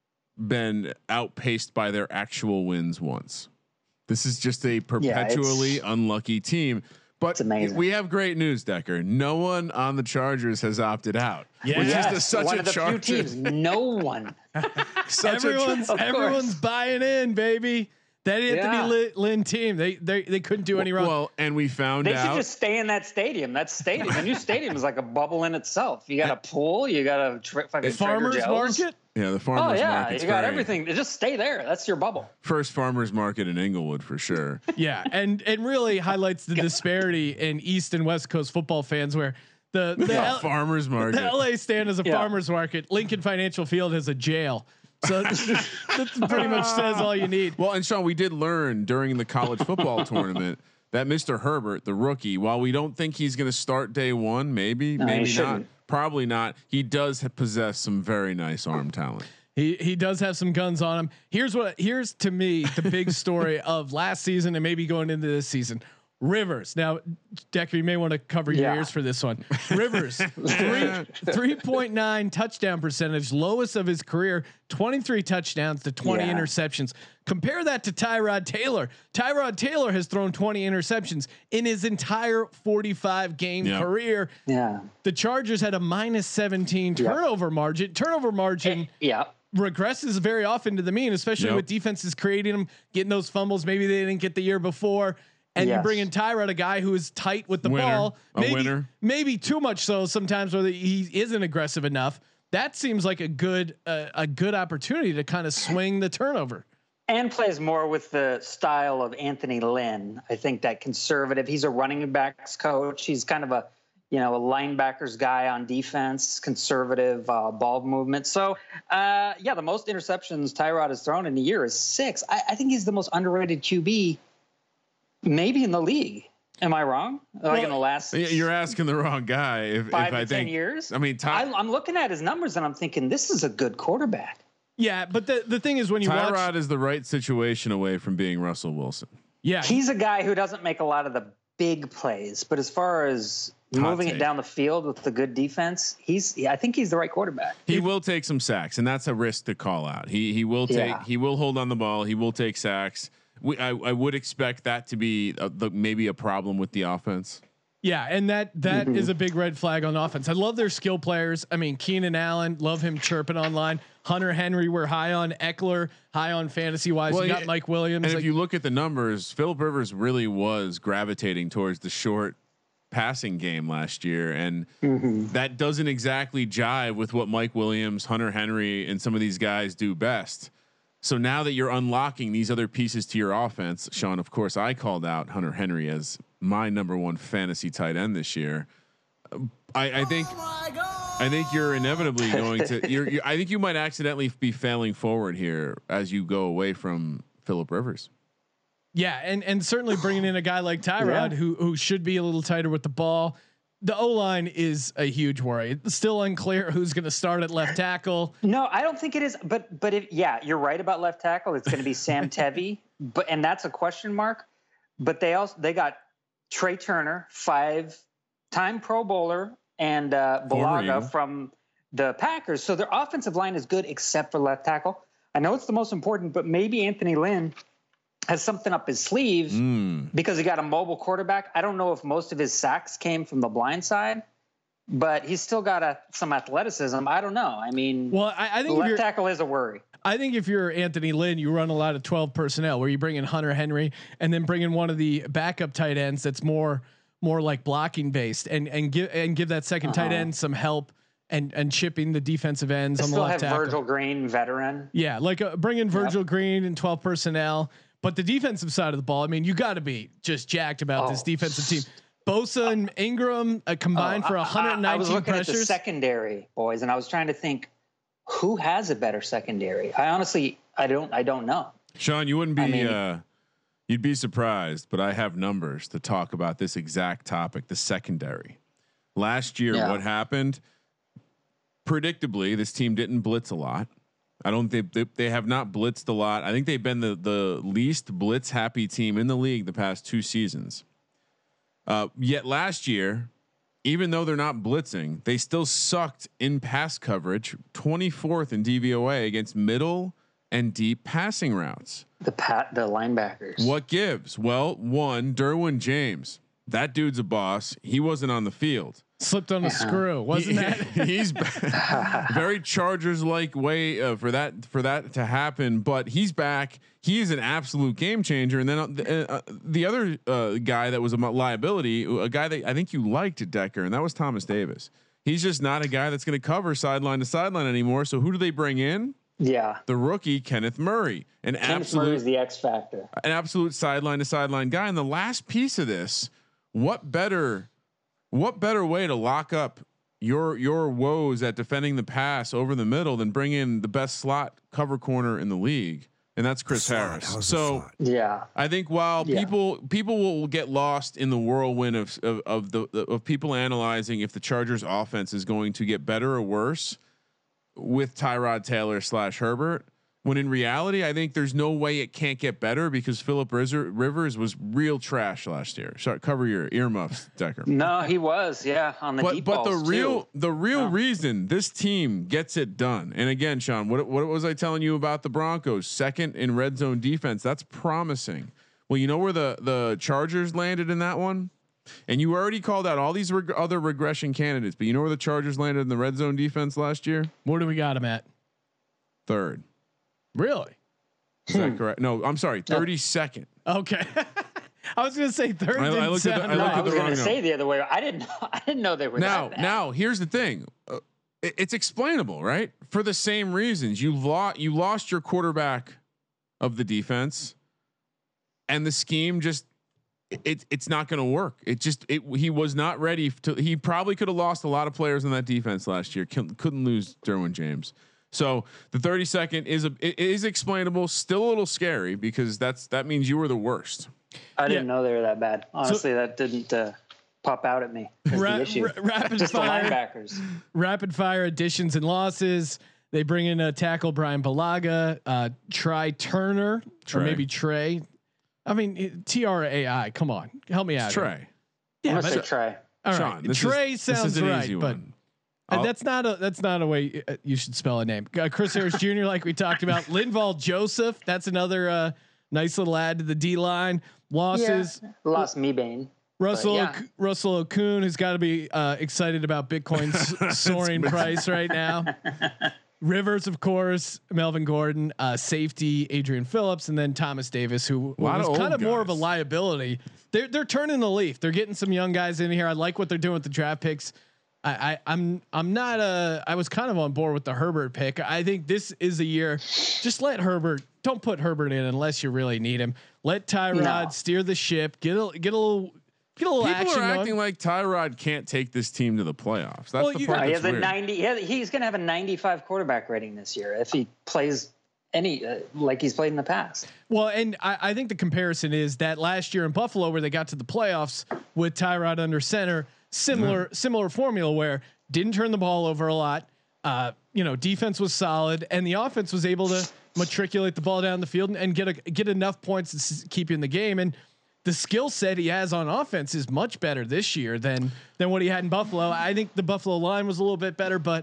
been outpaced by their actual wins once. This is just a perpetually it's- unlucky team. But It's amazing. we have great news, Decker. No one on the Chargers has opted out. Yeah. Which Yes, is the, such one a of the Charger. few teams. No one. such everyone's a, Of everyone's course. buying in, baby. That Yeah. Anthony Lynn team, they they they couldn't do any wrong. well, and we found They out. should just stay in that stadium. That stadium, the new stadium, is like a bubble in itself. You got a pool. You got a tri- fucking Farmers Trader Joe's. market. yeah, the Oh farmers yeah, market's you got great. everything. Just stay there. That's your bubble. First farmers market in Inglewood for sure. Yeah, and and really highlights the disparity in East and West Coast football fans, where the the, L- farmers market. the L A stand is a Yeah. farmers market. Lincoln Financial Field has a jail. So that pretty much says all you need. Well, and Sean, we did learn during the college football tournament that Mister Herbert, the rookie, while we don't think he's going to start day one, maybe, No, he maybe not, shouldn't. probably not. He does ha- possess some very nice arm talent. He he does have some guns on him. Here's what here's to me the big story of last season and maybe going into this season. Rivers. Now, Decker, you may want to cover your Yeah. ears for this one. Rivers, three three point nine touchdown percentage, lowest of his career. Twenty-three touchdowns to twenty Yeah. interceptions. Compare that to Tyrod Taylor. Tyrod Taylor has thrown twenty interceptions in his entire forty-five game Yep. career. Yeah. The Chargers had a minus seventeen Yeah. turnover margin. Turnover margin Yeah. regresses very often to the mean, especially Yep. with defenses creating them, getting those fumbles. Maybe they didn't get the year before. And you Yes. bring in Tyrod, a guy who is tight with the Winner. ball, A maybe, winner. maybe too much so sometimes, where he isn't aggressive enough. That seems like a good uh, a good opportunity to kind of swing the turnover. And plays more with the style of Anthony Lynn. I think that conservative. He's a running backs coach. He's kind of a, you know, a linebackers guy on defense, conservative uh, ball movement. So, uh, yeah, the most interceptions Tyrod has thrown in a year is six. I, I think he's the most underrated Q B, maybe in the league. Am I wrong? Like in the last Y- You're asking the wrong guy. If, five if to I ten think, years? I mean, Ty- I, I'm looking at his numbers and I'm thinking this is a good quarterback. Yeah, but the the thing is when you Tyrod watch, is the right situation away from being Russell Wilson. yeah, He's a guy who doesn't make a lot of the big plays, but as far as Hot moving take. it down the field with the good defense, he's yeah, I think he's the right quarterback. He will take some sacks, and that's a risk to call out. He he will take Yeah. he will hold on the ball. He will take sacks. We, I, I would expect that to be a, the, maybe a problem with the offense. yeah, and that that Mm-hmm. is a big red flag on offense. I love their skill players. I mean, Keenan Allen, love him chirping online. Hunter Henry, we're high on. Eckler, high on fantasy wise. Well, you got yeah, Mike Williams. And like- if you look at the numbers, Philip Rivers really was gravitating towards the short passing game last year, and that doesn't exactly jive with what Mike Williams, Hunter Henry, and some of these guys do best. So now that you're unlocking these other pieces to your offense, Sean, of course, I called out Hunter Henry as my number one fantasy tight end this year. I, I think, I think you're inevitably going to. You're, you're, I think you might accidentally be failing forward here as you go away from Philip Rivers. Yeah, and and certainly bringing in a guy like Tyrod, Yeah. who who should be a little tighter with the ball. The O line is a huge worry. It's still unclear who's going to start at left tackle. No, I don't think it is. But but if yeah, you're right about left tackle. It's going to be Sam Tevy, but and that's a question mark. But they also they got Trey Turner, five-time Pro Bowler, and uh, Former Bulaga Eagle. from the Packers. So their offensive line is good except for left tackle. I know it's the most important, but maybe Anthony Lynn has something up his sleeve Mm. because he got a mobile quarterback. I don't know if most of his sacks came from the blind side, but he's still got a, some athleticism. I don't know. I mean, Well, I, I think if left you're, tackle is a worry. I think if you're Anthony Lynn, you run a lot of twelve personnel where you bring in Hunter Henry and then bring in one of the backup tight ends that's more more like blocking based and and give and give that 2nd Uh-huh. tight end some help and and chipping the defensive ends They on the still left have tackle. Virgil Green, veteran. Yeah, like uh, bring in Virgil Green and twelve personnel, but the defensive side of the ball, I mean, you got to be just jacked about Oh. this defensive team. Bosa and Ingram uh, combined Oh, for I- one hundred nineteen I, I was looking pressures. at the secondary, boys, and I was trying to think who has a better secondary. I honestly, I don't, I don't know. Sean, you wouldn't be, I mean- uh, you'd be surprised, but I have numbers to talk about this exact topic, the secondary. Last year, Yeah. what happened? Predictably, this team didn't blitz a lot. I don't think they, they have not blitzed a lot. I think they've been the, the least blitz happy team in the league the past two seasons. Uh, yet last year, even though they're not blitzing, they still sucked in pass coverage, twenty-fourth in D V O A against middle and deep passing routes. The pat, the linebackers. What gives? Well, one, Derwin James. That dude's a boss. He wasn't on the field. Slipped on a screw, wasn't He- that? he's very Chargers like way uh, for that for that to happen, but he's back. He is an absolute game changer. And then uh, the, uh, the other uh, guy that was a liability, a guy that I think you liked, Decker, and that was Thomas Davis. He's just not a guy that's going to cover sideline to sideline anymore. So who do they bring in? Yeah. The rookie Kenneth Murray, an Kenneth absolute Murray is the X factor. an absolute sideline to sideline guy. And the last piece of this, what better, what better way to lock up your your woes at defending the pass over the middle than bring in the best slot cover corner in the league, and that's Chris Harris. So Yeah. I think while Yeah. people people will get lost in the whirlwind of of, of the of people analyzing if the Chargers offense is going to get better or worse with Tyrod Taylor slash Herbert, when in reality, I think there's no way it can't get better because Phillip Rivers was real trash last year. Sorry, cover your earmuffs, Decker. No, he was. Yeah. On the But deep but the balls, real too. the real Oh. reason this team gets it done, and again, Sean, what what was I telling you about the Broncos? Second in red zone defense. That's promising. Well, you know where the the Chargers landed in that one. And you already called out all these reg- other regression candidates, but you know where the Chargers landed in the red zone defense last year? Where do we got him at? Third. Really? Is that correct? No, I'm sorry, thirty-second. Okay. I was gonna say third. I- I didn't looked at the- sound I No, looked right. I at was the going to wrong say note. the other way. I didn't know. I didn't know they were Now, that bad. now here's the thing. Uh, it, it's explainable, right? For the same reasons, you lost you lost your quarterback of the defense, and the scheme just it it's not going to work. It just it he was not ready to. He probably could have lost a lot of players in that defense last year. Couldn't, couldn't lose Derwin James. So the thirty-second is a it is explainable. Still a little scary because that's that means you were the worst. I didn't Yeah. know they were that bad. Honestly, that didn't uh, pop out at me. As Ra- the issue. ra- rapid Just fire. the linebackers. Rapid fire additions and losses. They bring in a tackle, Brian Balaga, uh, Try Turner, Trey. or maybe Trey. I mean, T R A I. Come on, help me out. here. Trey, I'm Yeah, gonna but, say try. all right. Sean, this Trey is, this sounds is an right, easy but one. uh, I'll- that's not a that's not a way uh, you should spell a name. Uh, Chris Harris Junior, like we talked about, Linval Joseph. That's another uh, nice little add to the D line. Losses. Yeah. Lost me, Bane. Russell yeah. Ok- Russell Okun has got to be uh, excited about Bitcoin's soaring price right now. Rivers, of course, Melvin Gordon, uh, safety Adrian Phillips, and then Thomas Davis, who lot was of kind old of more of a guys. liability. They're they're turning the leaf. They're getting some young guys in here. I like what they're doing with the draft picks. I, I I'm I'm not uh I was kind of on board with the Herbert pick. I think this is a year. Just let Herbert. Don't put Herbert in unless you really need him. Let Tyrod No. steer the ship. Get a get a little get a little People action. are going. acting like Tyrod can't take this team to the playoffs. That's Well, the you- part Uh, he that's has a weird. ninety. He has, he's going to have a ninety-five quarterback rating this year if he plays any uh, like he's played in the past. Well, and I, I think the comparison is that last year in Buffalo, where they got to the playoffs with Tyrod under center, similar Mm-hmm. similar formula where didn't turn the ball over a lot. Uh, you know, defense was solid, and the offense was able to matriculate the ball down the field and, and get a, get enough points to s- keep you in the game. And the skill set he has on offense is much better this year than than what he had in Buffalo. I think the Buffalo line was a little bit better, but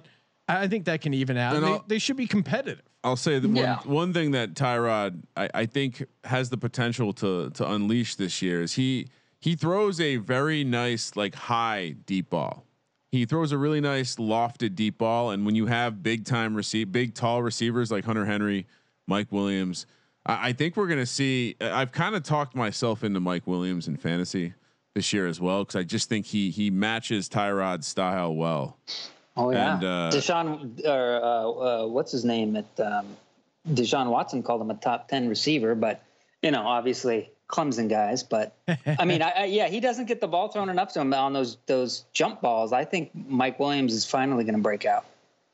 I think that can even out. They, they should be competitive. I'll say the Yeah. one, one thing that Tyrod I, I think has the potential to to unleash this year is he he throws a very nice like high deep ball. He throws a really nice lofted deep ball, and when you have big time receive big tall receivers like Hunter Henry, Mike Williams, I, I think we're gonna see. I've kind of talked myself into Mike Williams in fantasy this year as well because I just think he he matches Tyrod's style well. Oh yeah, And, uh, Deshaun or uh, uh, what's his name at um, Deshaun Watson called him a top ten receiver, but you know, obviously Clemson guys. But I mean, I, I, yeah, he doesn't get the ball thrown enough to him on those those jump balls. I think Mike Williams is finally going to break out.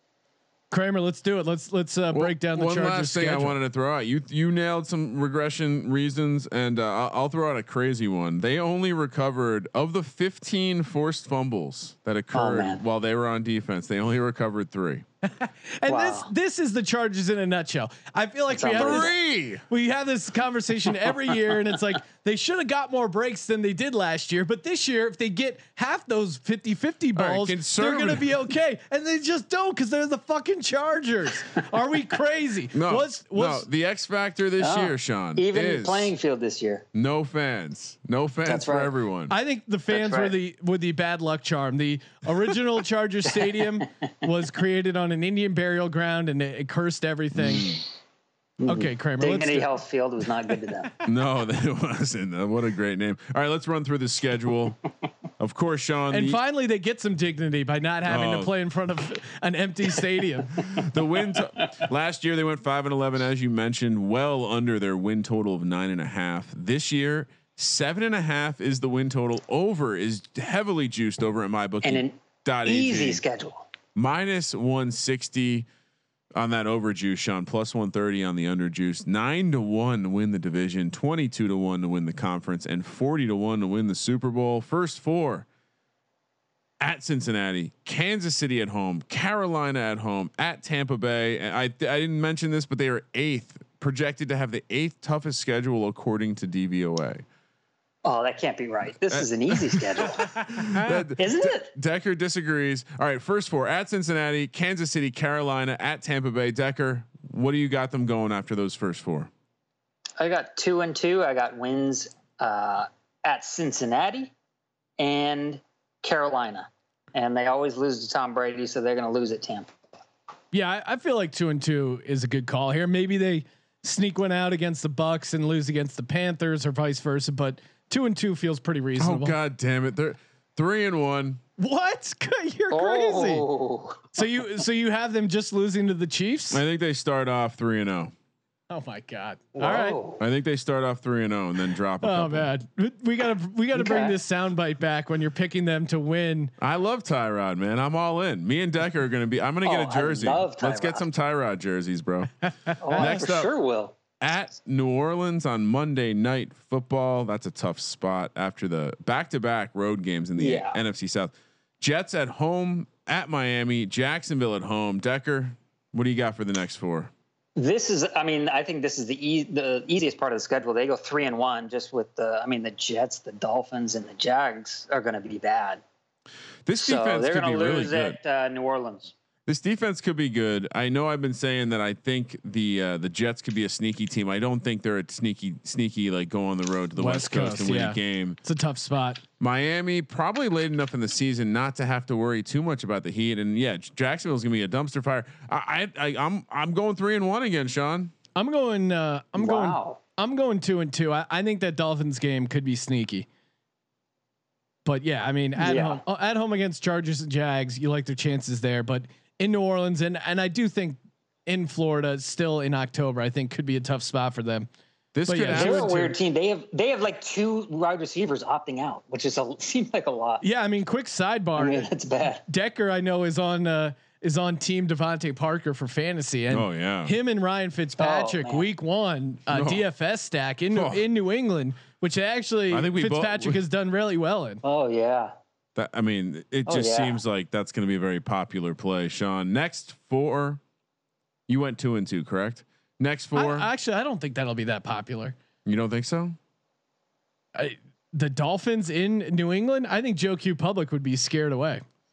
Kramer, let's do it. Let's let's uh, break down the one Chargers last thing schedule. I wanted to throw out. You you nailed some regression reasons, and uh, I'll, I'll throw out a crazy one. They only recovered of the fifteen forced fumbles that occurred man. while they were on defense. They only recovered three. And Wow. this this is the Chargers in a nutshell. I feel like we That's have this, Three. we have this conversation every year, and it's like they should have got more breaks than they did last year. But this year, if they get half those fifty-fifty All right, balls, they're conservative. going to be okay. And they just don't because they're the fucking Chargers. Are we crazy? No, What's, what's, no. The X factor this Oh, year, Sean, Even is playing field this year. no fans, no fans That's for right. everyone. I think the fans That's were right. the were the bad luck charm. The original Chargers Stadium was created on an Indian burial ground, and it, it cursed everything. Okay, Kramer. Let's Dignity do- Health Field was not good to them. no, that wasn't. Uh, what a great name. All right, let's run through the schedule. Of course, Sean. And the, finally, they get some dignity by not having Oh. to play in front of an empty stadium. the win t- last year they went five and eleven, as you mentioned, well under their win total of nine and a half. This year, seven and a half is the win total. Over is heavily juiced over at MyBookie. And an dot easy A G. schedule. Minus one sixty on that over juice, Sean. Plus one thirty on the under juice. Nine to one to win the division. Twenty-two to one to win the conference, and forty to one to win the Super Bowl. First four at Cincinnati, Kansas City at home, Carolina at home, at Tampa Bay. And I I didn't mention this, but they are eighth, projected to have the eighth toughest schedule according to D V O A. Oh, that can't be right. This is an easy schedule, That- isn't it? Decker disagrees. All right, first four at Cincinnati, Kansas City, Carolina, at Tampa Bay. Decker, what do you got them going after those first four? I got two and two. I got wins uh, at Cincinnati and Carolina, and they always lose to Tom Brady, so they're going to lose at Tampa. Yeah, I, I feel like two and two is a good call here. Maybe they sneak one out against the Bucks and lose against the Panthers, or vice versa. But two and two feels pretty reasonable. Oh God damn it! They're three and one. What? You're crazy. Oh, So you so you have them just losing to the Chiefs? I think they start off three and zero. Oh my God! whoa. All right. I think they start off three and zero and then drop. A Oh couple. man, we gotta we gotta bring Okay. this soundbite back when you're picking them to win. I love Tyrod, man. I'm all in. Me and Decker are gonna be. I'm gonna Oh, get a I jersey. love Let's get Tyrod. some Tyrod jerseys, bro. Oh, I Next for up. sure will. At New Orleans on Monday Night Football. That's a tough spot after the back-to-back road games in the Yeah. N F C South. Jets at home, at Miami, Jacksonville at home. Decker, what do you got for the next four? This is, I mean, I think this is the e- the easiest part of the schedule. They go three and one just with the, I mean, the Jets, the Dolphins, and the Jags are going to be bad. This So defense they're could going be to really lose good. at uh, New Orleans. This defense could be good. I know I've been saying that I think the uh, the Jets could be a sneaky team. I don't think they're a sneaky sneaky like go on the road to the West, West Coast, Coast, and win yeah. a game. It's a tough spot. Miami probably late enough in the season not to have to worry too much about the Heat. And yeah, Jacksonville's gonna be a dumpster fire. I, I, I I'm I'm going three and one again, Sean. I'm going. Uh, I'm going. Wow. I'm going two and two. I, I think that Dolphins game could be sneaky. But yeah, I mean, at Yeah. home, uh, at home against Chargers and Jags, you like their chances there. But in New Orleans, and and I do think in Florida, still in October, I think could be a tough spot for them. This But could yeah, They're two a and weird two. team. They have they have like two wide receivers opting out, which is a seems like a lot. Yeah, I mean, quick sidebar. I mean, that's bad. Decker, I know, is on uh, is on Team Devontae Parker for fantasy, and Oh, yeah. him and Ryan Fitzpatrick, Oh, man. week one uh, No. D F S stack in Oh. in New England, which actually I think we both- Fitzpatrick we- has done really well in. Oh yeah. That, I mean, it Oh, just yeah. seems like that's going to be a very popular play, Sean. Next four, you went two and two, correct? Next four, I, actually, I don't think that'll be that popular. you don't think so? I, the Dolphins in New England, I think Joe Q Public would be scared away.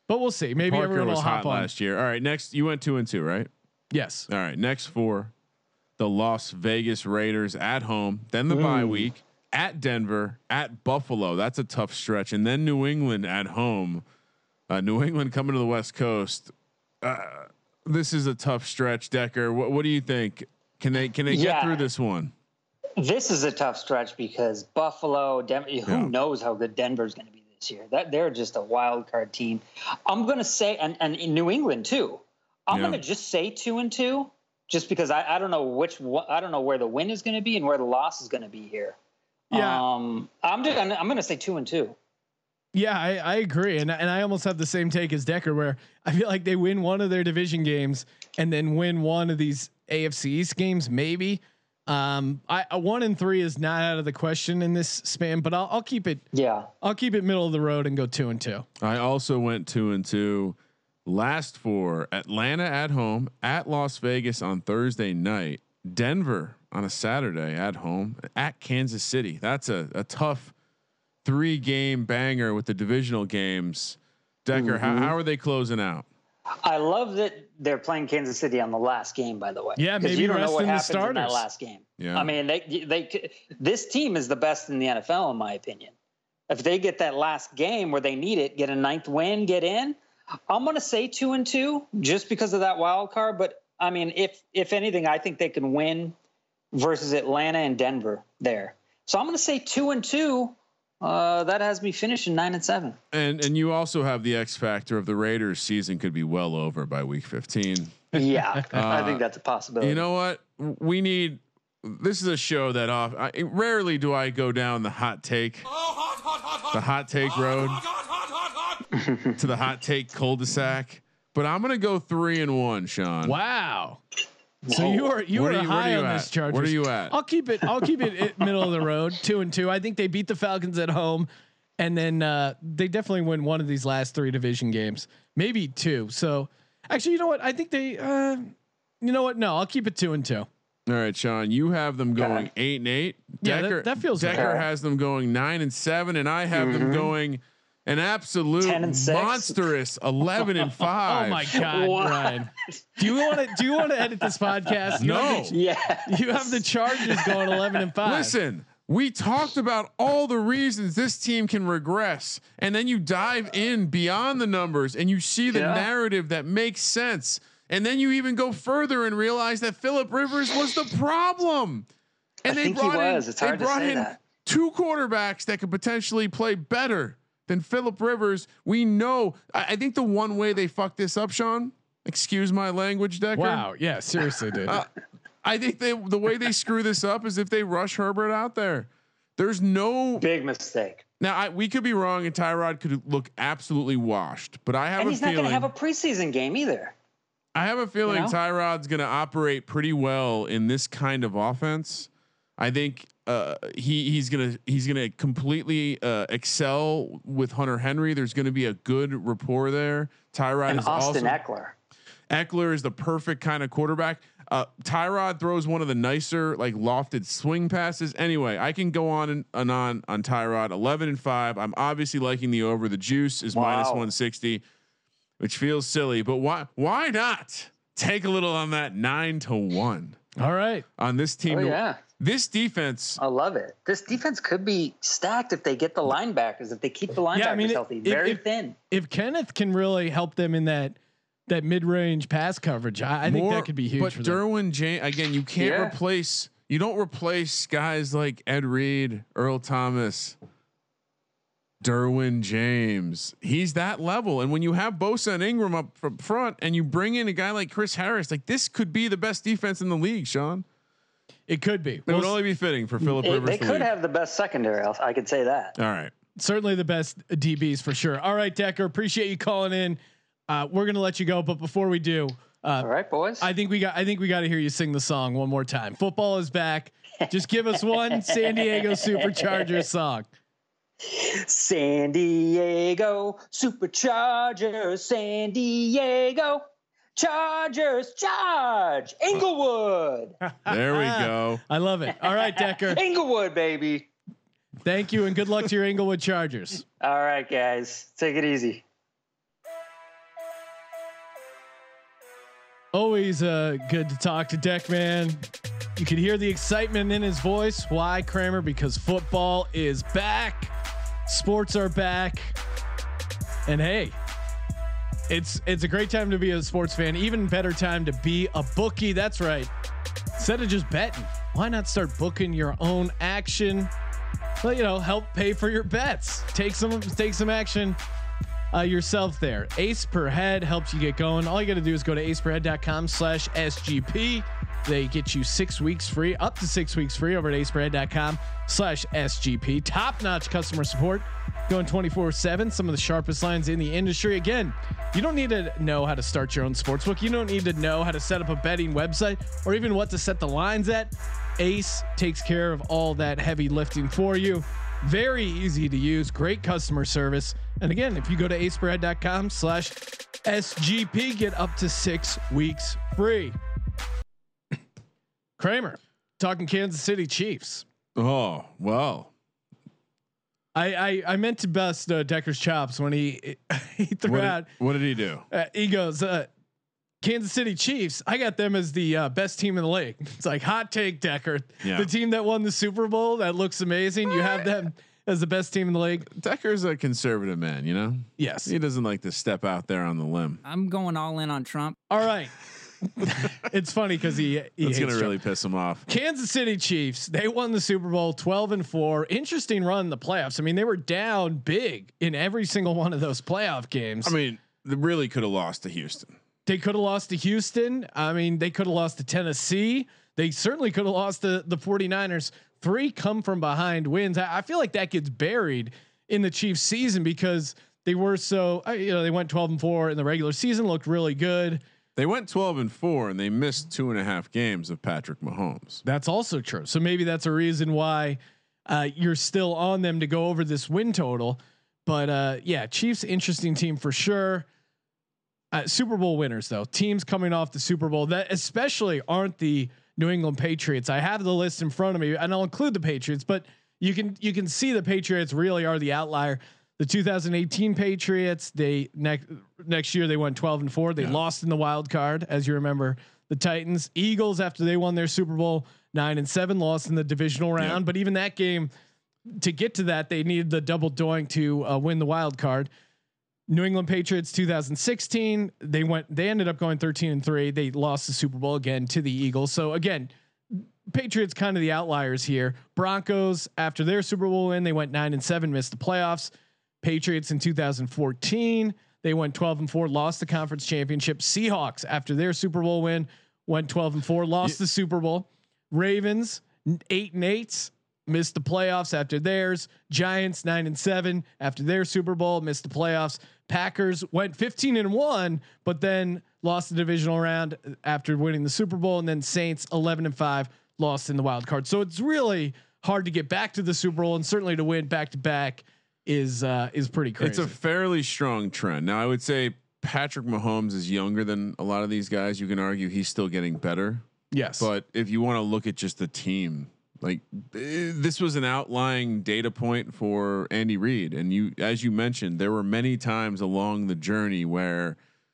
but we'll see. Maybe Parker everyone was will hot hop on. last year. All right, next you went two and two, right? Yes. All right, next four, the Las Vegas Raiders at home, then the mm. bye week at Denver, at Buffalo. That's a tough stretch, and then New England at home. Uh, New England coming to the West Coast. Uh, this is a tough stretch, Decker. What, what do you think? Can they can they yeah. get through this one? This is a tough stretch because Buffalo, Denver, who Yeah. knows how good Denver's going to be this year? That they're just a wild card team. I'm going to say, and and in New England too. I'm Yeah. going to just say two and two, just because I, I don't know which one, I don't know where the win is going to be and where the loss is going to be here. Yeah. Um, I'm just I'm, I'm going to say two and two. Yeah, I, I agree, and and I almost have the same take as Decker, where I feel like they win one of their division games and then win one of these A F C East games, maybe. Um, I a one and three is not out of the question in this span, but I'll I'll keep it. Yeah, I'll keep it middle of the road and go two and two. I also went two and two. Last four: Atlanta at home, at Las Vegas on Thursday night, Denver on a Saturday at home, at Kansas City. That's a, a tough three game banger with the divisional games. Decker, Mm-hmm. how, how are they closing out? I love that they're playing Kansas City on the last game. By the way, Yeah, 'Cause maybe you don't know what resting the happens in that starters. last game. Yeah. I mean, they they this team is the best in the N F L in my opinion. If they get that last game where they need it, get a ninth win, get in. I'm going to say two and two just because of that wild card. But I mean, if if anything, I think they can win versus Atlanta and Denver there. So I'm going to say two and two. Uh, that has me finishing nine and seven. And and you also have the X factor of the Raiders season could be well over by week fifteen. Yeah, I Uh, think that's a possibility. You know what? We need. This is a show that off. I, rarely do I go down the hot take, the hot take road to the hot take cul-de-sac. But I'm gonna go three and one, Sean. Wow. So you are you What are are you- high where are you on at? this Chargers. What are you at? I'll keep it. I'll keep it at middle of the road, two and two. I think they beat the Falcons at home, and then uh, they definitely win one of these last three division games, maybe two. So actually, you know what? I think they. Uh, you know what? No, I'll keep it two and two. All right, Sean. You have them going Okay. eight and eight. Yeah, that- Decker, that feels Decker right. has them going nine and seven, and I have them going an absolute ten and six. monstrous eleven and five. Oh my God, What? Ryan! Do you want to? Do you want to edit this podcast? You No. have the- Yeah. You have the Chargers going eleven and five. Listen, we talked about all the reasons this team can regress, and then you dive in beyond the numbers and you see the Yeah. narrative that makes sense. And then you even go further and realize that Phillip Rivers was the problem. And I they think he brought in, was. It's they hard to brought say in that. two quarterbacks that could potentially play better than Phillip Rivers. We know. I, I think the one way they fucked this up, Sean. Excuse my language, Decker. Wow. Yeah. Seriously, dude. Uh, I think they the way they screw this up is if they rush Herbert out there. There's no Big mistake. now. I, we could be wrong, and Tyrod could look absolutely washed. But I have And a he's not feeling. going to have a preseason game either. I have a feeling You know? Tyrod's going to operate pretty well in this kind of offense. I think uh, he he's gonna he's gonna completely uh, excel with Hunter Henry. There's going to be a good rapport there. Tyrod And is Austin also Eckler. Eckler is the perfect kind of quarterback. Uh, Tyrod throws one of the nicer, like lofted swing passes. Anyway, I can go on and, and on on Tyrod. eleven and five. I'm obviously liking the over. The juice is Wow. minus one sixty, which feels silly, but why why not take a little on that nine to one All right. on this team? Oh, to- yeah. This defense. I love it. This defense could be stacked if they get the linebackers, if they keep the linebackers Yeah, I mean, healthy. if- Very if- thin. If Kenneth can really help them in that that mid range pass coverage, I, I think more- that could be huge. But for them. Derwin James again, you can't Yeah. replace. You don't replace guys like Ed Reed, Earl Thomas, Derwin James. He's that level. And when you have Bosa and Ingram up from front, and you bring in a guy like Chris Harris, like this could be the best defense in the league. Sean, It could be. it Well, would only be fitting for Phillip It- Rivers. they to could lead. have the best secondary. I'll- I could say that. All right. certainly the best D Bs for sure. All right, Decker, appreciate you calling in. Uh, we're gonna let you go, but before we do, uh, All right, boys. I think we got. I think we got to hear you sing the song one more time. Football is back. Just give us one San Diego Superchargers song. San Diego Superchargers, San Diego Chargers, charge Inglewood, There we go. I love it. All right, Decker. Inglewood, baby. Thank you and good luck to your Inglewood Chargers. All right, guys, take it easy. Always uh, good to talk to Deck Man. You can hear the excitement in his voice. Why, Kramer? Because football is back. Sports are back. And hey, it's it's a great time to be a sports fan. Even better time to be a bookie. That's right. Instead of just betting, why not start booking your own action? Well, you know, help pay for your bets. Take some take some action uh, yourself there. Ace per head helps you get going. All you got to do is go to ace per head dot com slash S G P. They get you six weeks free, up to six weeks free over at ace per head dot com slash S G P. Top notch customer support going twenty-four seven. Some of the sharpest lines in the industry. Again, you don't need to know how to start your own sportsbook. You don't need to know how to set up a betting website or even what to set the lines at. Ace takes care of all that heavy lifting for you. Very easy to use, great customer service. And again, if you go to ace per head dot com slash S G P, get up to six weeks free. Kramer, talking Kansas City Chiefs. Oh, well. I I, I meant to bust uh, Decker's chops when he he threw What out. did, what did he do? Uh, he goes, uh, Kansas City Chiefs. I got them as the uh, best team in the league. It's like hot take, Decker. Yeah. The team that won the Super Bowl that looks amazing. You have them as the best team in the league. Decker's a conservative man, you know. Yes, He doesn't like to step out there on the limb. I'm going all in on Trump. all right. It's funny because he, he That's gonna hates really Trump. piss him off. Kansas City Chiefs. They won the Super Bowl twelve and four. Interesting run in the playoffs. I mean, they were down big in every single one of those playoff games. I mean, they really could have lost to Houston. They could have lost to Houston. I mean, they could have lost to Tennessee. They certainly could have lost to the 49ers. Three come from behind wins. I, I feel like that gets buried in the Chiefs season because they were so, uh, you know, they went twelve and four in the regular season, looked really good. They went twelve and four and they missed two and a half games of Patrick Mahomes. That's also true. So maybe that's a reason why uh, you're still on them to go over this win total. But uh, yeah, Chiefs, interesting team for sure. Uh, Super Bowl winners though, teams coming off the Super Bowl that especially aren't the New England Patriots. I have the list in front of me, and I'll include the Patriots, but you can you can see the Patriots really are the outlier. The two thousand eighteen Patriots, they next next year they went twelve and four. They yeah. lost in the wild card, as you remember. The Titans, Eagles, after they won their Super Bowl, nine and seven, lost in the divisional round. Yeah. But even that game, to get to that, they needed the double doink to uh, win the wild card. New England Patriots two thousand sixteen, they went they ended up going thirteen and three. They lost the Super Bowl again to the Eagles. So again, Patriots kind of the outliers here. Broncos, after their Super Bowl win, they went nine and seven, missed the playoffs. Patriots in two thousand fourteen, they went twelve and four, lost the conference championship. Seahawks, after their Super Bowl win, went twelve and four, lost yeah. the Super Bowl. Ravens, eight and eight, missed the playoffs after theirs. Giants, nine and seven, after their Super Bowl, missed the playoffs. Packers went fifteen and one, but then lost the divisional round after winning the Super Bowl. And then Saints, eleven and five, lost in the wild card. So it's really hard to get back to the Super Bowl, and certainly to win back to back is uh, is pretty crazy. It's a fairly strong trend. Now I would say Patrick Mahomes is younger than a lot of these guys. You can argue he's still getting better. Yes, but if you want to look at just the team, like this was an outlying data point for Andy Reid, and you, as you mentioned, there were many times along the journey where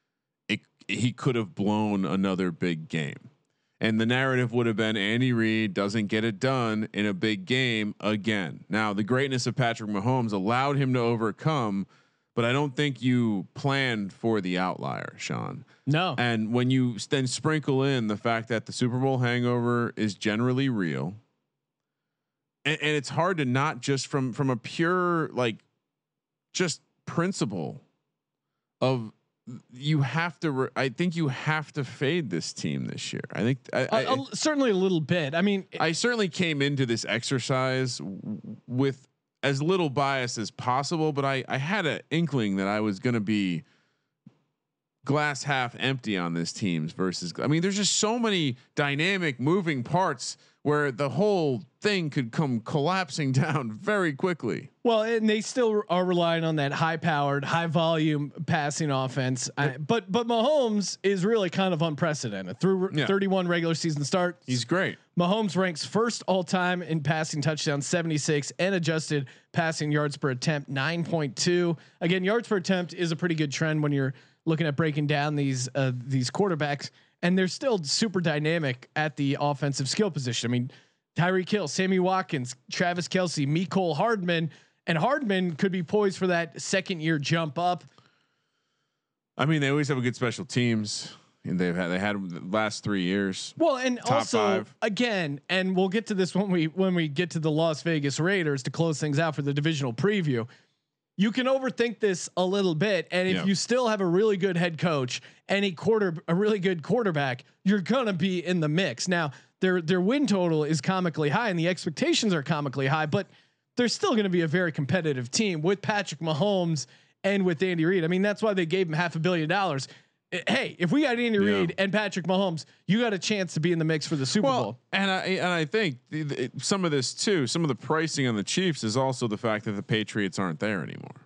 it he could have blown another big game. And the narrative would have been Andy Reid doesn't get it done in a big game again. Now, the greatness of Patrick Mahomes allowed him to overcome, but I don't think you planned for the outlier, Sean. No. And when you then sprinkle in the fact that the Super Bowl hangover is generally real, and, and it's hard to not just from from a pure like just principle of you have to. Re- I think you have to fade this team this year. I think I, I, uh, certainly a little bit. I mean, I certainly came into this exercise w- with as little bias as possible, but I, I had an inkling that I was going to be glass half empty on this team's versus. I mean, there's just so many dynamic moving parts where the whole thing could come collapsing down very quickly. Well, and they still are relying on that high-powered, high-volume passing offense. I, but but Mahomes is really kind of unprecedented through yeah. thirty-one regular season starts. He's great. Mahomes ranks first all-time in passing touchdowns, seventy-six, and adjusted passing yards per attempt, nine point two. Again, yards per attempt is a pretty good trend when you're looking at breaking down these uh, these quarterbacks. and they're still super dynamic at the offensive skill position. I mean, Tyreek Hill, Sammy Watkins, Travis Kelce, Mecole Hardman, and Hardman could be poised for that second year jump up. I mean, they always have a good special teams, and they've had they had them the last three years. Well, and Top also five. again, and we'll get to this when we when we get to the Las Vegas Raiders to close things out for the divisional preview. You can overthink this a little bit, and if Yeah. you still have a really good head coach and a quarter a really good quarterback, you're gonna be in the mix. Now, their their win total is comically high, and the expectations are comically high, but they're still going to be a very competitive team with Patrick Mahomes and with Andy Reid. I mean, that's why they gave him half a billion dollars. Hey, if we got Andy Yeah. Reid and Patrick Mahomes, you got a chance to be in the mix for the Super Well, Bowl. and I and I think the, the, some of this too, some of the pricing on the Chiefs is also the fact that the Patriots aren't there anymore.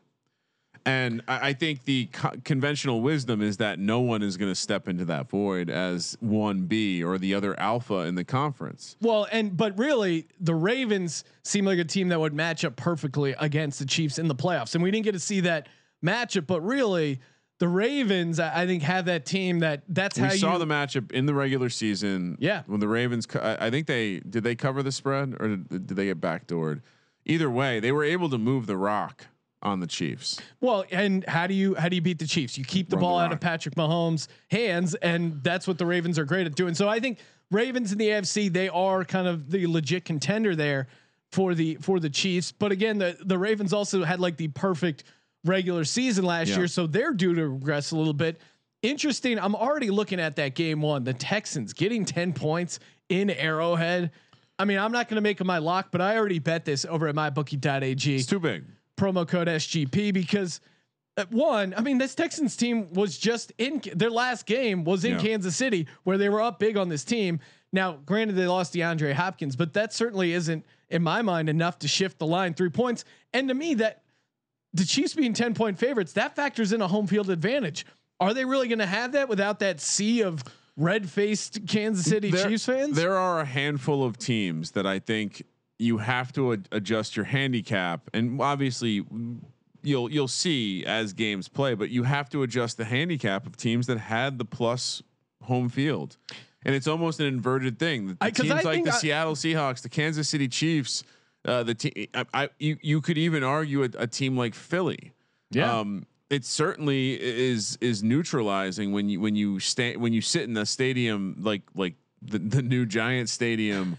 And I, I think the co- conventional wisdom is that no one is going to step into that void as one B or the other alpha in the conference. Well, and but really, the Ravens seem like a team that would match up perfectly against the Chiefs in the playoffs, and we didn't get to see that matchup. But really, the Ravens, I, I think, have that team that that's We how saw you the matchup in the regular season. Yeah. when the Ravens, co- I, I think they did they cover the spread or did, did they get backdoored? Either way, they were able to move the rock on the Chiefs. Well, and how do you how do you beat the Chiefs? You keep the Run ball the out of rock. Patrick Mahomes' hands, and that's what the Ravens are great at doing. So I think Ravens in the A F C, they are kind of the legit contender there for the for the Chiefs. But again, the the Ravens also had like the perfect regular season last Yeah. year, so they're due to regress a little bit. Interesting. I'm already looking at that game one. The Texans getting ten points in Arrowhead. I mean, I'm not going to make it my lock, but I already bet this over at my bookie dot a g. It's too big. Promo code S G P because uh, one, I mean, this Texans team was just in their last game was in Yeah. Kansas City where they were up big on this team. Now, granted, they lost DeAndre Hopkins, but that certainly isn't, in my mind, enough to shift the line three points. And to me, that the Chiefs being ten point favorites, that factors in a home field advantage. Are they really going to have that without that sea of red faced Kansas City There- Chiefs fans? There are a handful of teams that I think you have to ad- adjust your handicap, and obviously you'll you'll see as games play, but you have to adjust the handicap of teams that had the plus home field, and it's almost an inverted thing. The I- 'cause teams I like think the I- Seattle Seahawks, the Kansas City Chiefs, uh, the team. I, I you you could even argue a, a team like Philly. Yeah. Um, it certainly is is neutralizing when you when you stay when you sit in a stadium like like the, the new Giant Stadium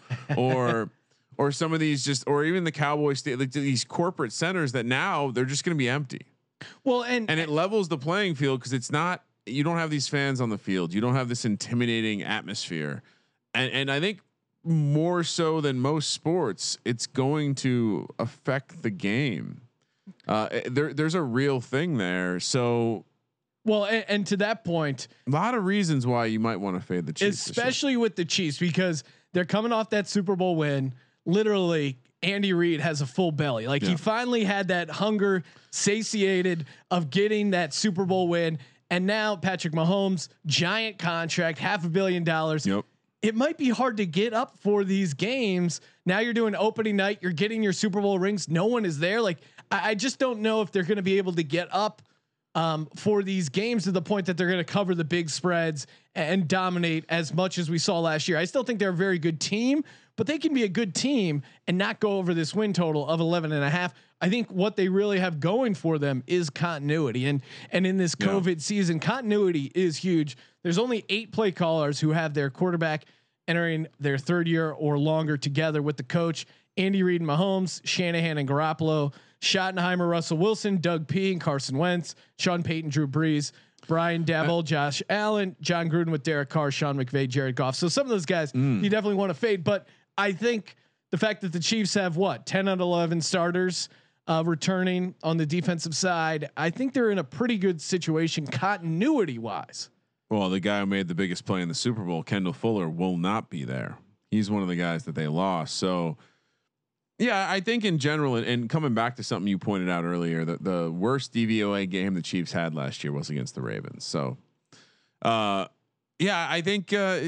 or or some of these just or even the Cowboys sta- like these corporate centers that now they're just going to be empty, well, and and it levels the playing field because it's not you don't have these fans on the field, you don't have this intimidating atmosphere, and and I think more so than most sports, it's going to affect the game. Uh, there, there's a real thing there. So well, and, and to that point, a lot of reasons why you might want to fade the Chiefs, this year. especially with the Chiefs, because they're coming off that Super Bowl win. Literally, Andy Reid has a full belly. Like Yeah. he finally had that hunger satiated of getting that Super Bowl win. And now Patrick Mahomes, giant contract, half a billion dollars. Yep. It might be hard to get up for these games. Now you're doing opening night. You're getting your Super Bowl rings. No one is there. Like I, I just don't know if they're going to be able to get up um, for these games to the point that they're going to cover the big spreads and dominate as much as we saw last year. I still think they're a very good team, but they can be a good team and not go over this win total of eleven and a half. I think what they really have going for them is continuity. And, and in this COVID yeah. season, continuity is huge. There's only eight play callers who have their quarterback entering their third year or longer together with the coach. Andy Reid and Mahomes, Shanahan and Garoppolo, Schottenheimer, Russell Wilson, Doug P and Carson Wentz, Sean Payton, Drew Brees, Brian Daboll, Josh Allen, John Gruden with Derek Carr, Sean McVay, Jared Goff. So some of those guys mm. you definitely want to fade, but I think the fact that the Chiefs have what ten out of eleven starters uh, returning on the defensive side, I think they're in a pretty good situation continuity wise. Well, the guy who made the biggest play in the Super Bowl, Kendall Fuller, will not be there. He's one of the guys that they lost. So, yeah, I think in general, and, and coming back to something you pointed out earlier, that the worst D V O A game the Chiefs had last year was against the Ravens. So, uh, yeah, I think uh,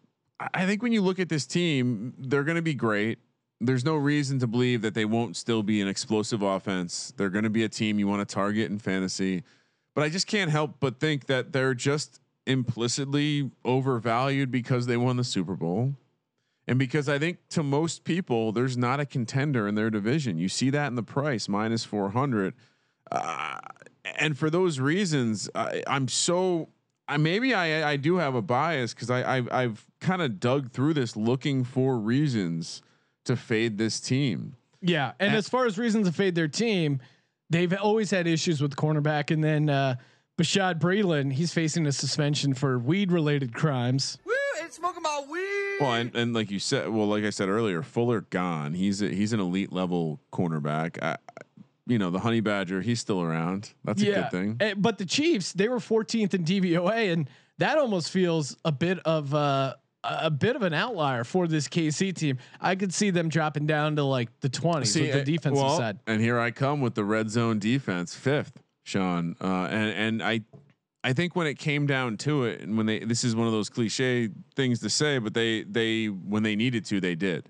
I think when you look at this team, they're going to be great. There's no reason to believe that they won't still be an explosive offense. They're going to be a team you want to target in fantasy, but I just can't help but think that they're just implicitly overvalued because they won the Super Bowl. And because I think to most people, there's not a contender in their division. You see that in the price, minus four hundred. Uh, and for those reasons, I, I'm so, I maybe I, I do have a bias because I, I've, I've kind of dug through this looking for reasons to fade this team. Yeah. And, and as far as reasons to fade their team, they've always had issues with cornerback. And then uh, Bashad Breeland, he's facing a suspension for weed related crimes. Woo, it's smoking my weed. Well, and, and like you said, well, like I said earlier, Fuller gone. He's a, he's an elite level cornerback. I, you know, the Honey Badger, he's still around. That's yeah, a good thing. Uh, but the Chiefs, they were fourteenth in D V O A, and that almost feels a bit of uh, a bit of an outlier for this K C team. I could see them dropping down to like the twenties with the defensive well, side. And here I come with the red zone defense, fifth, Sean. Uh, and and I. I think when it came down to it, and when they, this is one of those cliche things to say, but they, they, when they needed to, they did.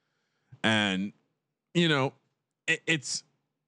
And, you know, it, it's,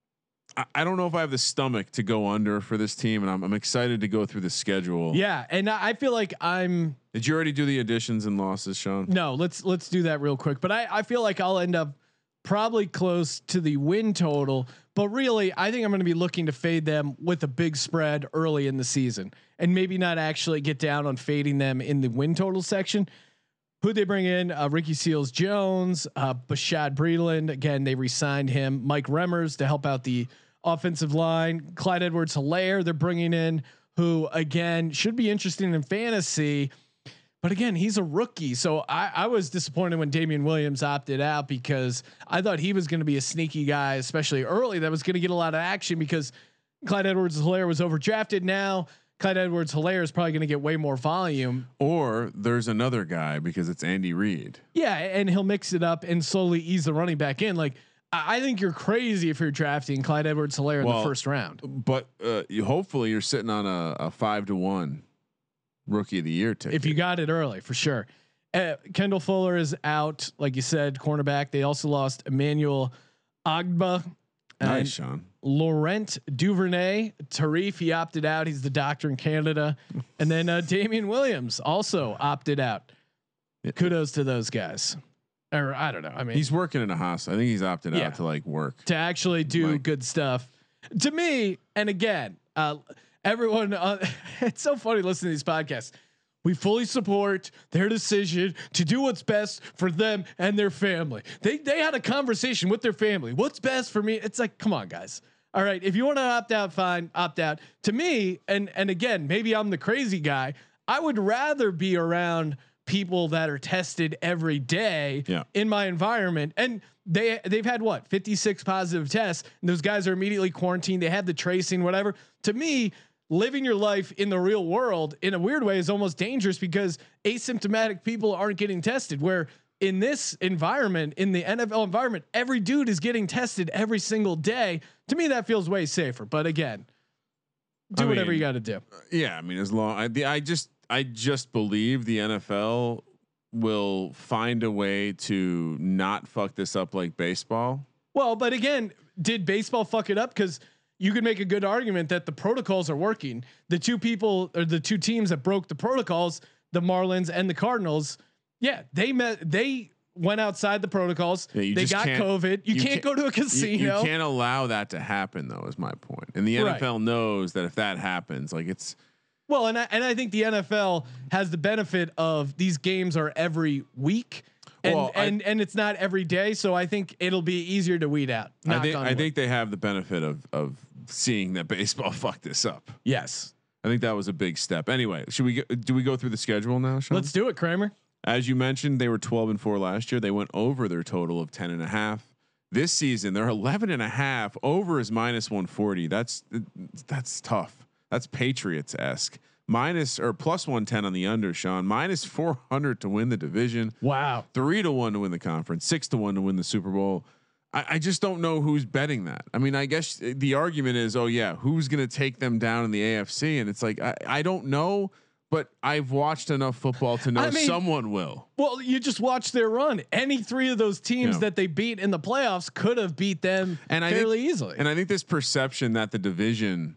I, I don't know if I have the stomach to go under for this team, and I'm, I'm excited to go through the schedule. Yeah. And I feel like I'm, did you already do the additions and losses, Sean? No, let's, let's do that real quick. But I, I feel like I'll end up probably close to the win total, but really I think I'm going to be looking to fade them with a big spread early in the season and maybe not actually get down on fading them in the win total section. Who they bring in? Uh, Ricky Seals Jones, uh, Bashad Breeland. Again, they re-signed him. Mike Remmers to help out the offensive line. Clyde Edwards-Helaire they're bringing in, who again should be interesting in fantasy. But again, he's a rookie. So I, I was disappointed when Damian Williams opted out because I thought he was going to be a sneaky guy, especially early, that was going to get a lot of action because Clyde Edwards-Helaire was overdrafted. Now Clyde Edwards-Helaire is probably going to get way more volume. Or there's another guy because it's Andy Reid. Yeah. And he'll mix it up and slowly ease the running back in. Like, I think you're crazy if you're drafting Clyde Edwards-Helaire well, in the first round. But uh, you, hopefully you're sitting on a, a five to one rookie of the year ticket. If you got it early, for sure. Uh, Kendall Fuller is out, like you said, cornerback. They also lost Emmanuel Agba. Nice, Sean. Laurent Duvernay, Tarif, he opted out. He's the doctor in Canada. And then uh, Damian Williams also opted out. Kudos to those guys. Or I don't know. I mean, he's working in a hospital. I think he's opted yeah, out to like work to actually do Mike. good stuff. To me, and again, uh, everyone, uh, it's so funny listening to these podcasts. We fully support their decision to do what's best for them and their family. They they had a conversation with their family. What's best for me? It's like, come on, guys. All right, if you want to opt out, fine, opt out. To me, and and again, maybe I'm the crazy guy. I would rather be around people that are tested every day yeah. in my environment, and they they've had what fifty-six positive tests, and those guys are immediately quarantined. They had the tracing, whatever. To me, living your life in the real world in a weird way is almost dangerous because asymptomatic people aren't getting tested. Where in this environment, in the N F L environment, every dude is getting tested every single day. To me, that feels way safer. But again, do I whatever mean, you got to do. Yeah, I mean, as long I, the, I just I just believe the N F L will find a way to not fuck this up like baseball. Well, but again, did baseball fuck it up? Because you could make a good argument that the protocols are working. The two people or the two teams that broke the protocols, the Marlins and the Cardinals, yeah, they met. They went outside the protocols. Yeah, they got COVID. You, you can't, can't go to a casino. You, you can't allow that to happen, though. Is my point. And the N F L right. knows that if that happens, like it's. Well, and I, and I think the N F L has the benefit of these games are every week. And well, and I, and it's not every day, so I think it'll be easier to weed out. I think I think they have the benefit of of seeing that baseball fucked this up. Yes, I think that was a big step. Anyway, should we get, do we go through the schedule now, Sean? Let's do it, Kramer. As you mentioned, they were twelve and four last year. They went over their total of ten and a half. This season, they're eleven and a half. Over is minus one forty. That's that's tough. That's Patriots esque. Minus or plus one ten on the under, Sean. Minus four hundred to win the division. Wow. Three to one to win the conference. Six to one to win the Super Bowl. I, I just don't know who's betting that. I mean, I guess the argument is, oh yeah, who's going to take them down in the A F C? And it's like I, I don't know, but I've watched enough football to know I mean, someone will. Well, you just watch their run. Any three of those teams yeah. that they beat in the playoffs could have beat them and fairly I think, easily. And I think this perception that the division.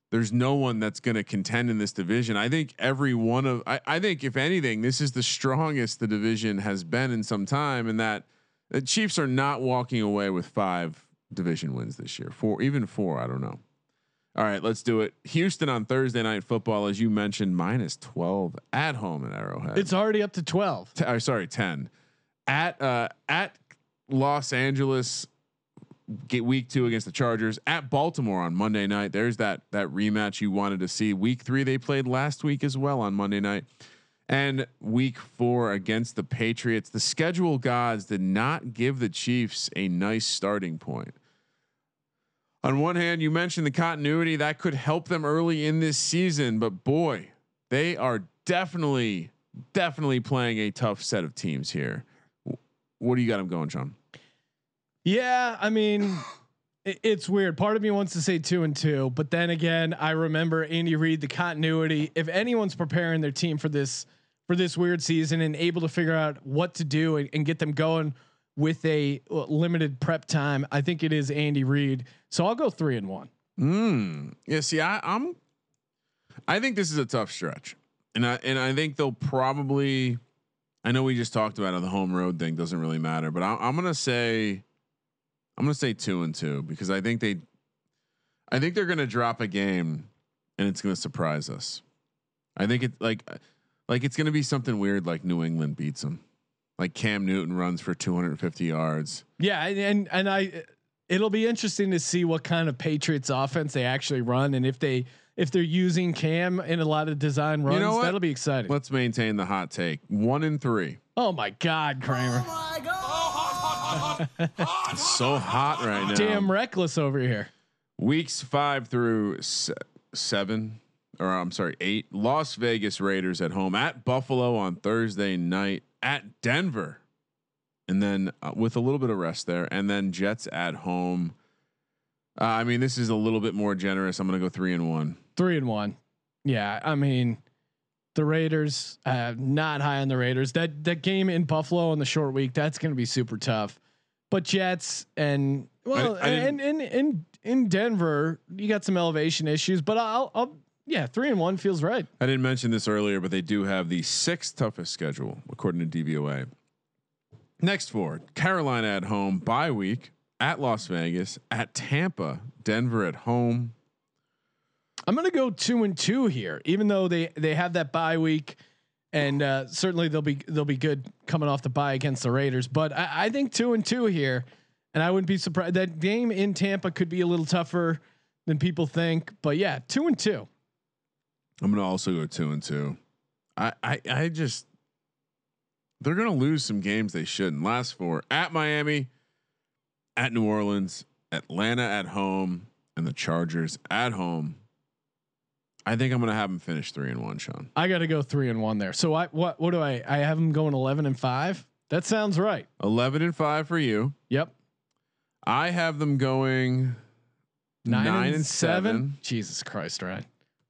there's no one that's going to contend in this division. I think every one of, I, I think if anything, this is the strongest the division has been in some time, and that the Chiefs are not walking away with five division wins this year. Four, even four. I don't know. All right, let's do it. Houston on Thursday Night Football, as you mentioned, minus twelve at home at Arrowhead. It's already up to twelve. T- uh, sorry, ten at uh, at Los Angeles. Get week two against the Chargers at Baltimore on Monday night. There's that that rematch you wanted to see. Week three they played last week as well on Monday night, and week four against the Patriots. The schedule gods did not give the Chiefs a nice starting point. On one hand, you mentioned the continuity that could help them early in this season, but boy, they are definitely definitely playing a tough set of teams here. What do you got them going, Sean? Yeah, I mean, it, it's weird. Part of me wants to say two and two, but then again, I remember Andy Reid, the continuity. If anyone's preparing their team for this for this weird season and able to figure out what to do and, and get them going with a limited prep time, I think it is Andy Reid. So I'll go three and one. Mm. Yeah. See, I, I'm. I think this is a tough stretch, and I and I think they'll probably. I know we just talked about it. The home road thing doesn't really matter, but I, I'm gonna say. I'm gonna say two and two because I think they, I think they're gonna drop a game, and it's gonna surprise us. I think it's like, like it's gonna be something weird like New England beats them, like Cam Newton runs for two hundred fifty yards. Yeah, and and I, it'll be interesting to see what kind of Patriots offense they actually run, and if they if they're using Cam in a lot of design runs, you know that'll be exciting. Let's maintain the hot take. One and three. Oh my God, Kramer! Oh my God. Hot, hot, hot, it's so hot right now. Damn reckless over here. Weeks five through se- seven, or I'm sorry, eight. Las Vegas Raiders at home at Buffalo on Thursday night, at Denver, and then uh, with a little bit of rest there, and then Jets at home. Uh, I mean, this is a little bit more generous. I'm going to go three and one. Three and one. Yeah, I mean, the Raiders, uh, not high on the Raiders. That that game in Buffalo on the short week, that's going to be super tough. But Jets and well, I, I and in in in Denver, you got some elevation issues. But I'll, I'll yeah, three and one feels right. I didn't mention this earlier, but they do have the sixth toughest schedule according to D V O A. Next four: Carolina at home, bye week at Las Vegas, at Tampa, Denver at home. I'm gonna go two and two here, even though they they have that bye week, and uh, certainly they'll be they'll be good coming off the bye against the Raiders. But I, I think two and two here, and I wouldn't be surprised. That game in Tampa could be a little tougher than people think. But yeah, two and two. I'm gonna also go two and two. I I, I just they're gonna lose some games they shouldn't. Last four: at Miami, at New Orleans, Atlanta at home, and the Chargers at home. I think I'm going to have them finish three and one, Sean. I got to go three and one there. So I, what, what do I, I have them going eleven and five. That sounds right. eleven and five for you. Yep. I have them going nine, nine and, and seven. seven. Jesus Christ. Right.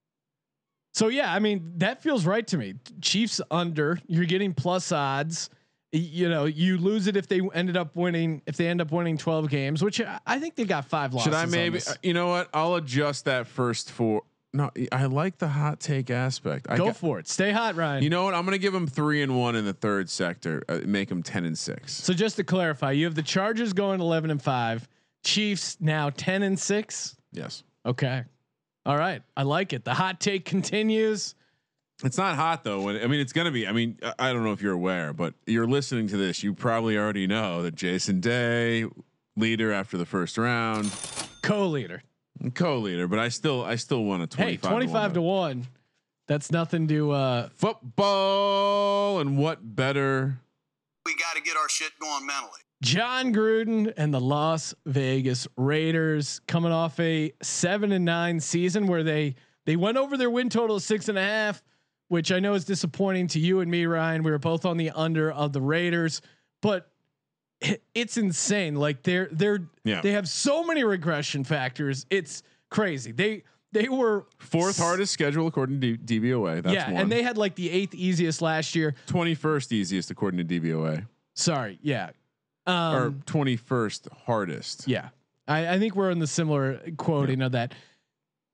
So yeah, I mean, that feels right to me. Chiefs under, you're getting plus odds. You know, you lose it if they ended up winning, if they end up winning twelve games, which I think they got five losses. Should I maybe, you know what? I'll adjust that first four. No, I like the hot take aspect. I Go got, for it. Stay hot, Ryan. You know what? I'm going to give them three and one in the third sector. Uh, make them ten and six. So just to clarify, you have the Chargers going eleven and five, Chiefs now ten and six. Yes. Okay. All right. I like it. The hot take continues. It's not hot though. When I mean, it's going to be. I mean, I don't know if you're aware, but you're listening to this. You probably already know that Jason Day, leader after the first round, co-leader. Co-leader, but I still, I still want a twenty-five. Hey, twenty-five to one. To one. That's nothing to uh, football, and what better? We got to get our shit going mentally. John Gruden and the Las Vegas Raiders coming off a seven and nine season where they they went over their win total of six and a half, which I know is disappointing to you and me, Ryan. We were both on the under of the Raiders, but it's insane. Like they're they're yeah. they have so many regression factors. It's crazy. They they were fourth hardest schedule according to D V O A. That's yeah, one. And they had like the eighth easiest last year. twenty-first easiest according to D V O A. Sorry, yeah, um, or twenty-first hardest. Yeah, I, I think we're in the similar quoting yeah. of that.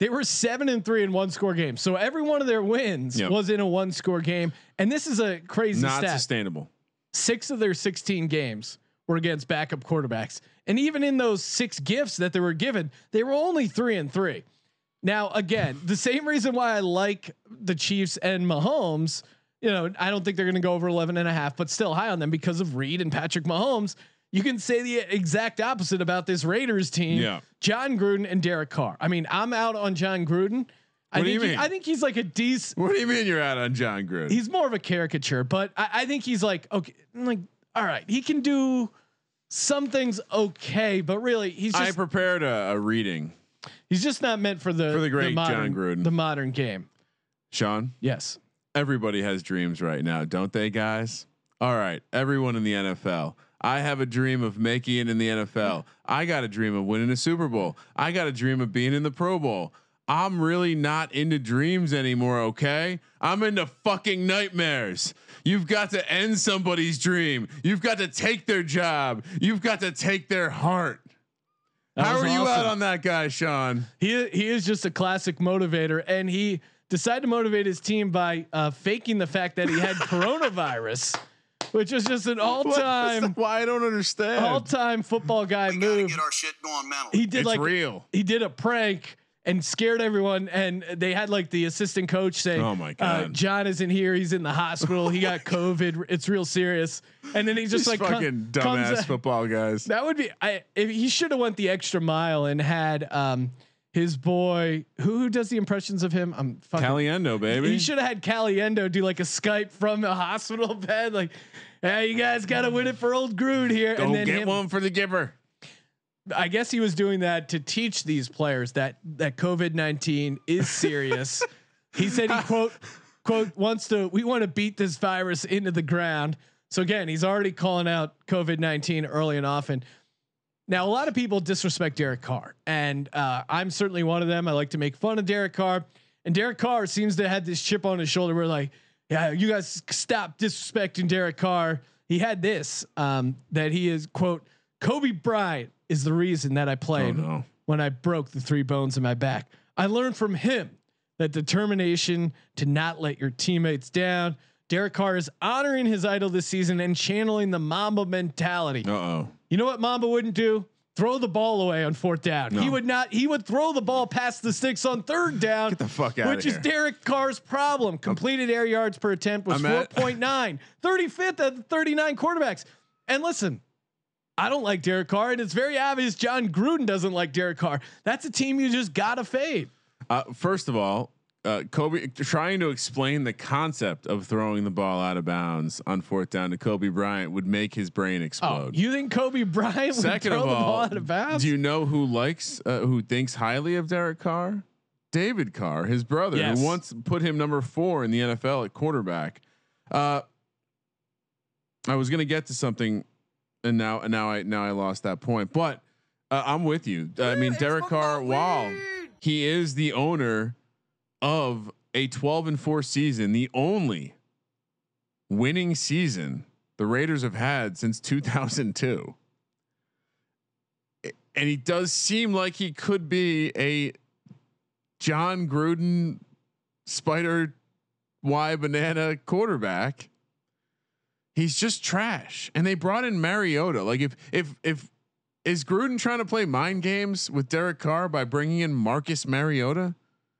They were seven and three in one score games. So every one of their wins Yep. was in a one score game. And this is a crazy Not stat. sustainable. Six of their sixteen games were against backup quarterbacks. And even in those six gifts that they were given, they were only three and three. Now, again, the same reason why I like the Chiefs and Mahomes, you know, I don't think they're going to go over eleven and a half, but still high on them because of Reed and Patrick Mahomes. You can say the exact opposite about this Raiders team. Yeah. John Gruden and Derek Carr. I mean, I'm out on John Gruden. I What do think you he- mean? I think he's like a decent. What do you mean you're out on John Gruden? He's more of a caricature, but I, I think he's like okay, like all right, he can do some things okay, but really he's I just prepared a, a reading. he's just not meant for the For the great modern, John Gruden. the modern game. Sean, Yes. everybody has dreams right now, don't they, guys? All right, everyone in the N F L. I have a dream of making it in the N F L. I got a dream of winning a Super Bowl. I got a dream of being in the Pro Bowl. I'm really not into dreams anymore, okay? I'm into fucking nightmares. You've got to end somebody's dream. You've got to take their job. You've got to take their heart. That How was are you awesome. out on that guy, Sean? He he is just a classic motivator, and he decided to motivate his team by uh, faking the fact that he had coronavirus, which is just an all-time Why I don't understand. all-time football guy We gotta move. get our shit going mentally. He did It's like real. he did a prank and scared everyone, and they had like the assistant coach say, Oh my uh, God. John isn't here. He's in the hospital. He got COVID. It's real serious." And then he just These like fucking com- comes dumbass out- football guys. That would be. I if he should have went the extra mile and had um his boy who who does the impressions of him. I'm fucking. Caliendo, baby. He should have had Caliendo do like a Skype from a hospital bed, like, "Hey, you guys got to win it for old Groot here." Go and then get him, one for the giver. I guess he was doing that to teach these players that that COVID nineteen is serious. He said he quote quote wants to we want to beat this virus into the ground. So again, he's already calling out COVID nineteen early and often. Now, a lot of people disrespect Derek Carr, and uh, I'm certainly one of them. I like to make fun of Derek Carr, and Derek Carr seems to have this chip on his shoulder. Where like, yeah, you guys stop disrespecting Derek Carr. He had this um, that he is quote Kobe Bryant is the reason that I played Oh, no. when I broke the three bones in my back. I learned from him that determination to not let your teammates down. Derek Carr is honoring his idol this season and channeling the Mamba mentality. Uh oh. You know what Mamba wouldn't do? Throw the ball away on fourth down. No. He would not. He would throw the ball past the sticks on third down. Get the fuck out Which of is here. Derek Carr's problem. Completed air yards per attempt was I'm four at- point nine. thirty-fifth of the thirty-nine quarterbacks. And listen, I don't like Derek Carr, and it's very obvious John Gruden doesn't like Derek Carr. That's a team you just gotta fade. Uh, first of all, uh, Kobe trying to explain the concept of throwing the ball out of bounds on fourth down to Kobe Bryant would make his brain Oh, explode. you think Kobe Bryant would Second throw of the ball all, out of bounds? do you know who likes, uh, who thinks highly of Derek Carr? David Carr, his brother, Yes. who once put him number four in the N F L at quarterback. Uh, I was going to get to something, and now, and now I now I lost that point. But uh, I'm with you. I mean, Derek Carr, while he is the owner of a twelve and four season, the only winning season the Raiders have had since two thousand two. And he does seem like he could be a John Gruden spider Y banana quarterback. He's just trash. And they brought in Mariota. Like if if if is Gruden trying to play mind games with Derek Carr by bringing in Marcus Mariota?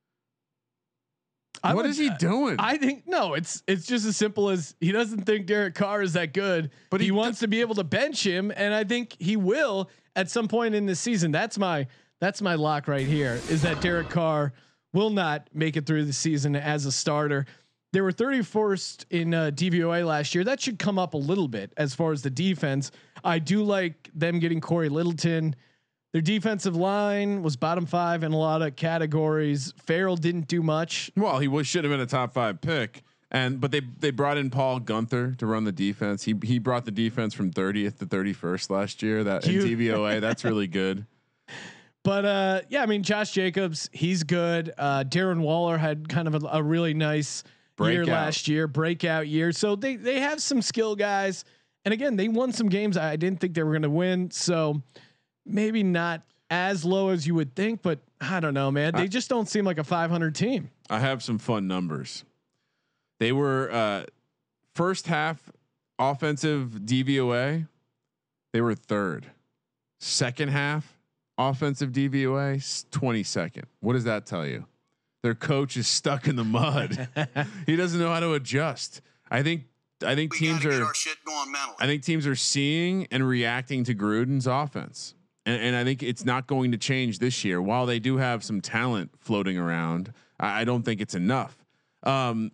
I What would- is he doing? I think no, it's it's just as simple as he doesn't think Derek Carr is that good, but he, he wants to be able to bench him, and I think he will at some point in this season. That's my that's my lock right here, is that Derek Carr will not make it through the season as a starter. They were thirty-first in uh, D V O A last year. That should come up a little bit as far as the defense. I do like them getting Corey Littleton. Their defensive line was bottom five in a lot of categories. Farrell didn't do much. Well, he was should have been a top five pick, and but they they brought in Paul Gunther to run the defense. He he brought the defense from thirtieth to thirty-first last year. That in Cute. D V O A, that's really good. But uh, yeah, I mean, Josh Jacobs, he's good. Uh, Darren Waller had kind of a, a really nice year Breakout. last year, breakout year. So they they have some skill guys, and again, they won some games I didn't think they were going to win. So maybe not as low as you would think, but I don't know, man. They I, just don't seem like a five hundred team. I have some fun numbers. They were uh, first half offensive D V O A. They were third. Second half offensive D V O A, twenty-second. What does that tell you? Their coach is stuck in the mud. He doesn't know how to adjust. I think. I think We teams gotta get are. our shit going mentally. I think teams are seeing and reacting to Gruden's offense, and, and I think it's not going to change this year. While they do have some talent floating around, I, I don't think it's enough. Um,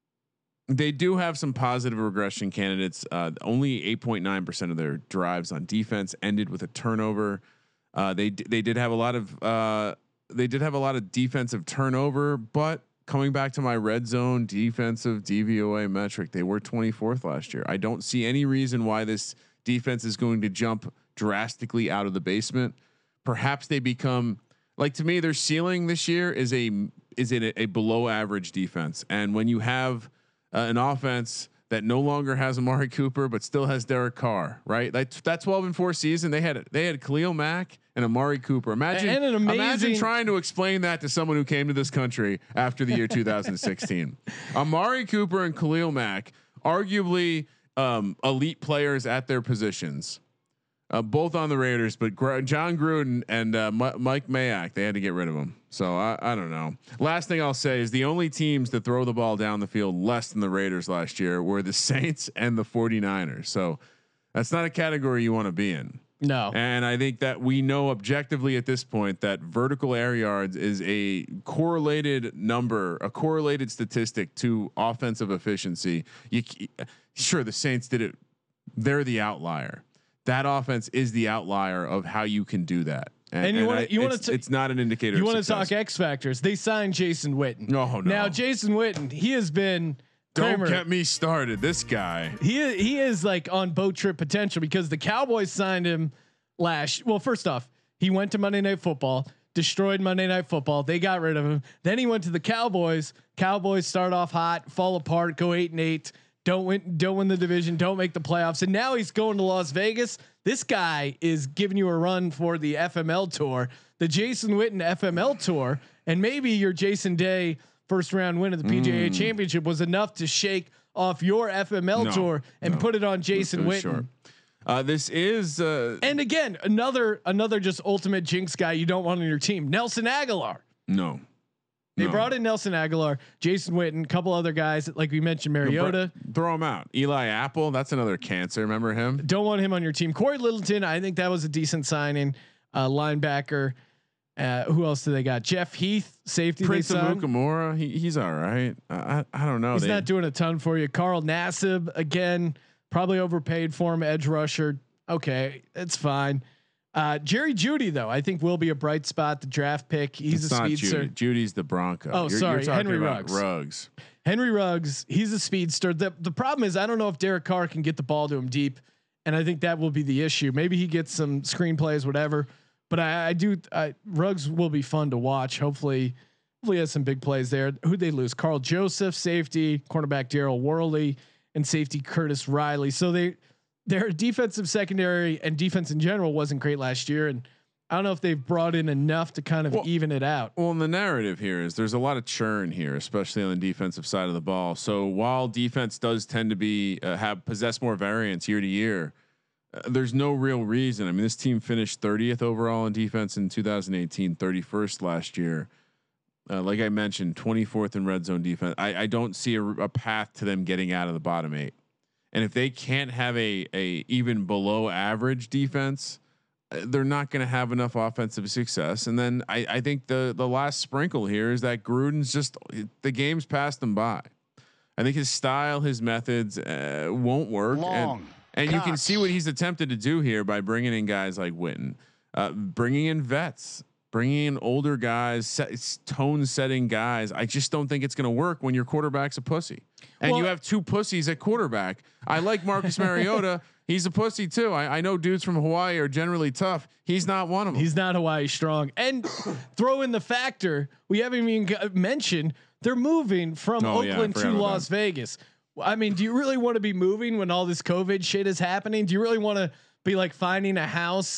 they do have some positive regression candidates. Uh, only eight point nine percent of their drives on defense ended with a turnover. Uh, they they did have a lot of uh, they did have a lot of defensive turnover, but coming back to my red zone defensive D V O A metric, they were twenty-fourth last year. I don't see any reason why this defense is going to jump drastically out of the basement. Perhaps they become like, to me, their ceiling this year is a is in a, a below average defense. And when you have uh, an offense that no longer has Amari Cooper but still has Derek Carr, right? That that twelve and four season, they had they had Khalil Mack and Amari Cooper. Imagine and an amazing, imagine trying to explain that to someone who came to this country after the year two thousand sixteen. Amari Cooper and Khalil Mack, arguably um, elite players at their positions, uh, both on the Raiders. But Gr- John Gruden and uh, M- Mike Mayock, they had to get rid of them. So I, I don't know. Last thing I'll say is the only teams that throw the ball down the field less than the Raiders last year were the Saints and the forty-niners. So that's not a category you want to be in. No. And I think that we know objectively at this point that vertical air yards is a correlated number, a correlated statistic to offensive efficiency. You sure the Saints did it. They're the outlier. That offense is the outlier of how you can do that. And, And you want to, you want it's, to, it's not an indicator. You want to talk X factors. They signed Jason Witten. No, no. Now Jason Witten, he has been. Don't Kramer, get me started. This guy. He he is like on boat trip potential because the Cowboys signed him last. Well, first off, he went to Monday Night Football, destroyed Monday Night Football. They got rid of him. Then he went to the Cowboys. Cowboys start off hot, fall apart, go eight and eight. Don't win. Don't win the division. Don't make the playoffs. And now he's going to Las Vegas. This guy is giving you a run for the F M L tour, the Jason Witten F M L tour, and maybe your Jason Day first round win of the P G A mm. championship was enough to shake off your F M L no, tour and no. put it on Jason Witten. Sure. Uh, this is, uh, and again, another, another just ultimate jinx guy you don't want on your team. Nelson Aguilar. No, they no. brought in Nelson Aguilar, Jason Witten, a couple other guys, like we mentioned, Mariota. No, throw him out. Eli Apple. That's another cancer. Remember him? Don't want him on your team. Corey Littleton. I think that was a decent signing. Uh, linebacker. Uh, who else do they got? Jeff Heath, safety. Prince of Mukamura. He, he's all right. I, I don't know. He's they, not doing a ton for you. Carl Nassib, again, probably overpaid for him. Edge rusher. Okay, it's fine. Uh, Jerry Jeudy, though, I think will be a bright spot. The draft pick. He's it's a not speedster. Judy. Judy's the Bronco. Oh, you're, sorry, you're Henry Ruggs. Ruggs. Henry Ruggs. He's a speedster. The the problem is I don't know if Derek Carr can get the ball to him deep, and I think that will be the issue. Maybe he gets some screenplays, whatever. But I, I do. I, Ruggs will be fun to watch. Hopefully, hopefully he has some big plays there. Who'd they lose? Carl Joseph, safety, cornerback Daryl Worley, and safety Curtis Riley. So they their defensive secondary and defense in general wasn't great last year, and I don't know if they've brought in enough to kind of well, even it out. Well, and the narrative here is there's a lot of churn here, especially on the defensive side of the ball. So while defense does tend to be uh, have possess more variance year to year, uh, there's no real reason. I mean, this team finished thirtieth overall in defense in two thousand eighteen, thirty-first last year. Uh, like I mentioned, twenty-fourth in red zone defense. I, I don't see a, a path to them getting out of the bottom eight. And if they can't have a a even below average defense, they're not going to have enough offensive success. And then I, I think the the last sprinkle here is that Gruden's just the game's passed him by. I think his style, his methods uh, won't work. Long and and you can see what he's attempted to do here by bringing in guys like Witten, uh, bringing in vets, bringing in older guys, set, tone setting guys. I just don't think it's going to work when your quarterback's a pussy and well, you have two pussies at quarterback. I like Marcus Mariota. He's a pussy too. I, I know dudes from Hawaii are generally tough. He's not one of them. He's not Hawaii strong. And throw in the factor we haven't even mentioned. They're moving from oh, Oakland yeah, to Las that. Vegas. I mean, do you really want to be moving when all this COVID shit is happening? Do you really want to be like finding a house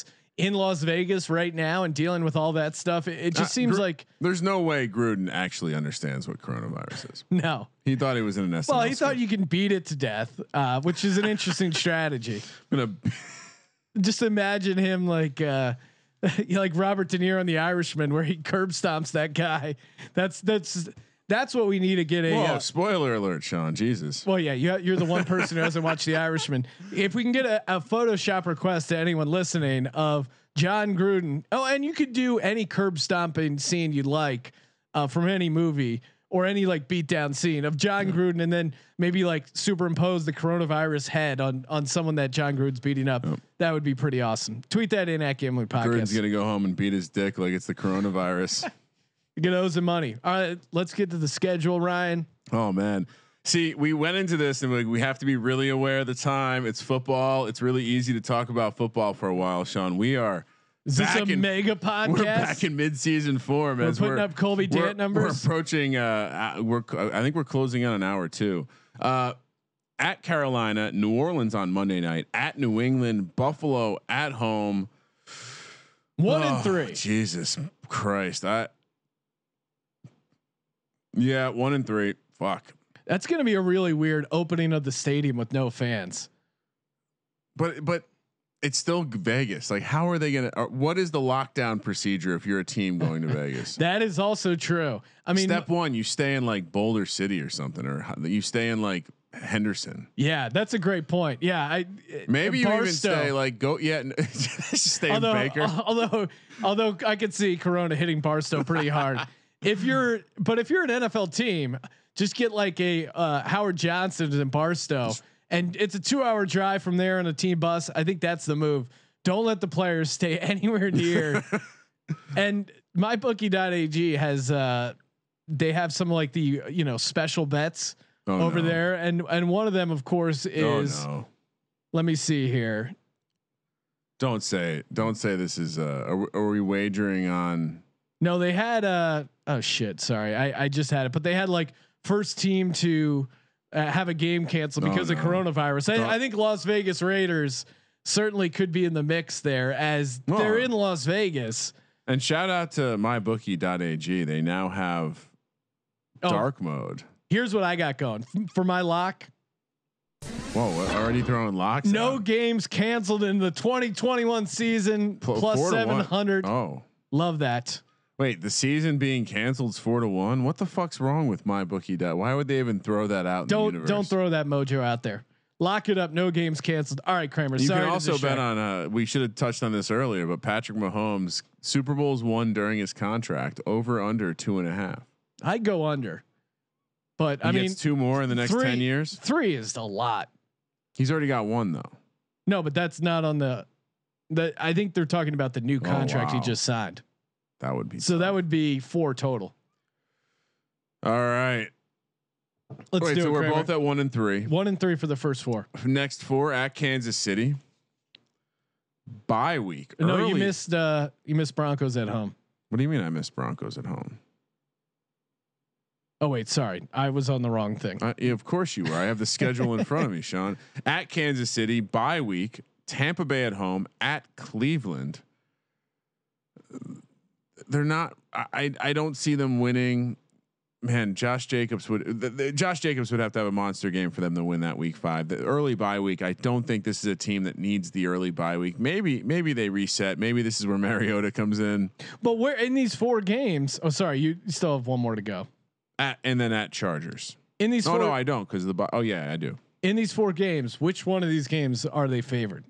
in Las Vegas right now and dealing with all that stuff. It, it just Uh, seems Gru- like there's no way Gruden actually understands what coronavirus is. no. He thought he was in an S N L. Well, he thought skit. you can beat it to death, uh, which is an interesting strategy. I'm gonna Just imagine him like uh, like Robert De Niro in The Irishman, where he curb stomps that guy. That's that's that's what we need to get a. Whoa! Uh, Spoiler alert, Sean. Jesus. well, yeah, you, you're the one person who hasn't watched The Irishman. If we can get a, a Photoshop request to anyone listening of John Gruden, oh, and you could do any curb stomping scene you'd like uh, from any movie or any like beatdown scene of John Yeah. Gruden, and then maybe like superimpose the coronavirus head on on someone that John Gruden's beating up. Yep. That would be pretty awesome. Tweet that in at Gambling Gruden's Podcast. gonna go home and beat his dick like it's the coronavirus. Get owes him money. All right, let's get to the schedule, Ryan. Oh man. See, we went into this and we, we have to be really aware of the time. It's football. It's really easy to talk about football for a while, Sean. We are Is this back a in, mega podcast? We're back in mid-season form. We're as putting we're, up Colby we're, Dant numbers. We're approaching. Uh, uh, we're. I think we're closing on an hour two. Uh, at Carolina, New Orleans on Monday night. At New England, Buffalo at home. One Oh, and three. Jesus Christ! I. Yeah, one and three. Fuck. That's going to be a really weird opening of the stadium with no fans. But but it's still Vegas. Like, how are they gonna? Uh, what is the lockdown procedure if you're a team going to Vegas? That is also true. I mean, step one, you stay in like Boulder City or something, or you stay in like Henderson. yeah, that's a great point. Yeah, I Maybe you even Barstow. stay like go. Yeah, n- just stay although, in Baker. although, although I could see Corona hitting Barstow pretty hard. If you're, but if you're an N F L team, just get like a uh, Howard Johnson in Barstow, and it's a two-hour drive from there on a team bus. I think that's the move. Don't let the players stay anywhere near. And my bookie dot a g has uh, they have some like the you know special bets Oh, over no. there, and and one of them, of course, is Oh, no. let me see here. Don't say. Don't say this is. Uh, are, we- are we wagering on? No, they had uh oh shit, sorry. I I just had it, but they had like first team to uh, have a game canceled Oh, because no. of coronavirus. Don't- I, I think Las Vegas Raiders certainly could be in the mix there as Oh. they're in Las Vegas. And shout out to my bookie dot a g. They now have Oh, dark mode. here's what I got going F- for my lock. Whoa! What, already throwing locks? No out? games canceled in the twenty twenty-one season Pl- plus four to one. seven hundred. Oh. Love that. Wait, the season being canceled is four to one. What the fuck's wrong with my bookie? Dot? Why would they even throw that out? In the Don't universe? don't throw that mojo out there. Lock it up. No games canceled. All right, Kramer. You sorry can to also distract. bet on. Uh, we should have touched on this earlier, but Patrick Mahomes Super Bowls won during his contract. Over under two and a half. I'd go under. But He I mean, gets two more in the next three- ten years. Three is a lot. He's already got one though. No, but that's not on the. The I think they're talking about the new Oh, contract he wow. just signed. That would be So that would be four total. all right. Let's Wait, do so it. we're Kramer. both at one and three. One and three for the first four. Next four at Kansas City. Bye week. No, you Early- missed. Uh, you missed Broncos at home. What do you mean I missed Broncos at home? Oh wait, sorry, I was on the wrong thing. Uh, yeah, of course you were. I have the schedule in front of me, Sean. At Kansas City, bye week. Tampa Bay at home. At Cleveland. They're not. I I don't see them winning. Man, Josh Jacobs would. The, the, Josh Jacobs would have to have a monster game for them to win that week five. The early bye week. I don't think this is a team that needs the early bye week. Maybe maybe they reset. Maybe this is where Mariota comes in. But we're in these four games. Oh, sorry, you still have one more to go. At, and then at Chargers. In these Oh four, no, I don't because the. Oh yeah, I do. in these four games, which one of these games are they favored?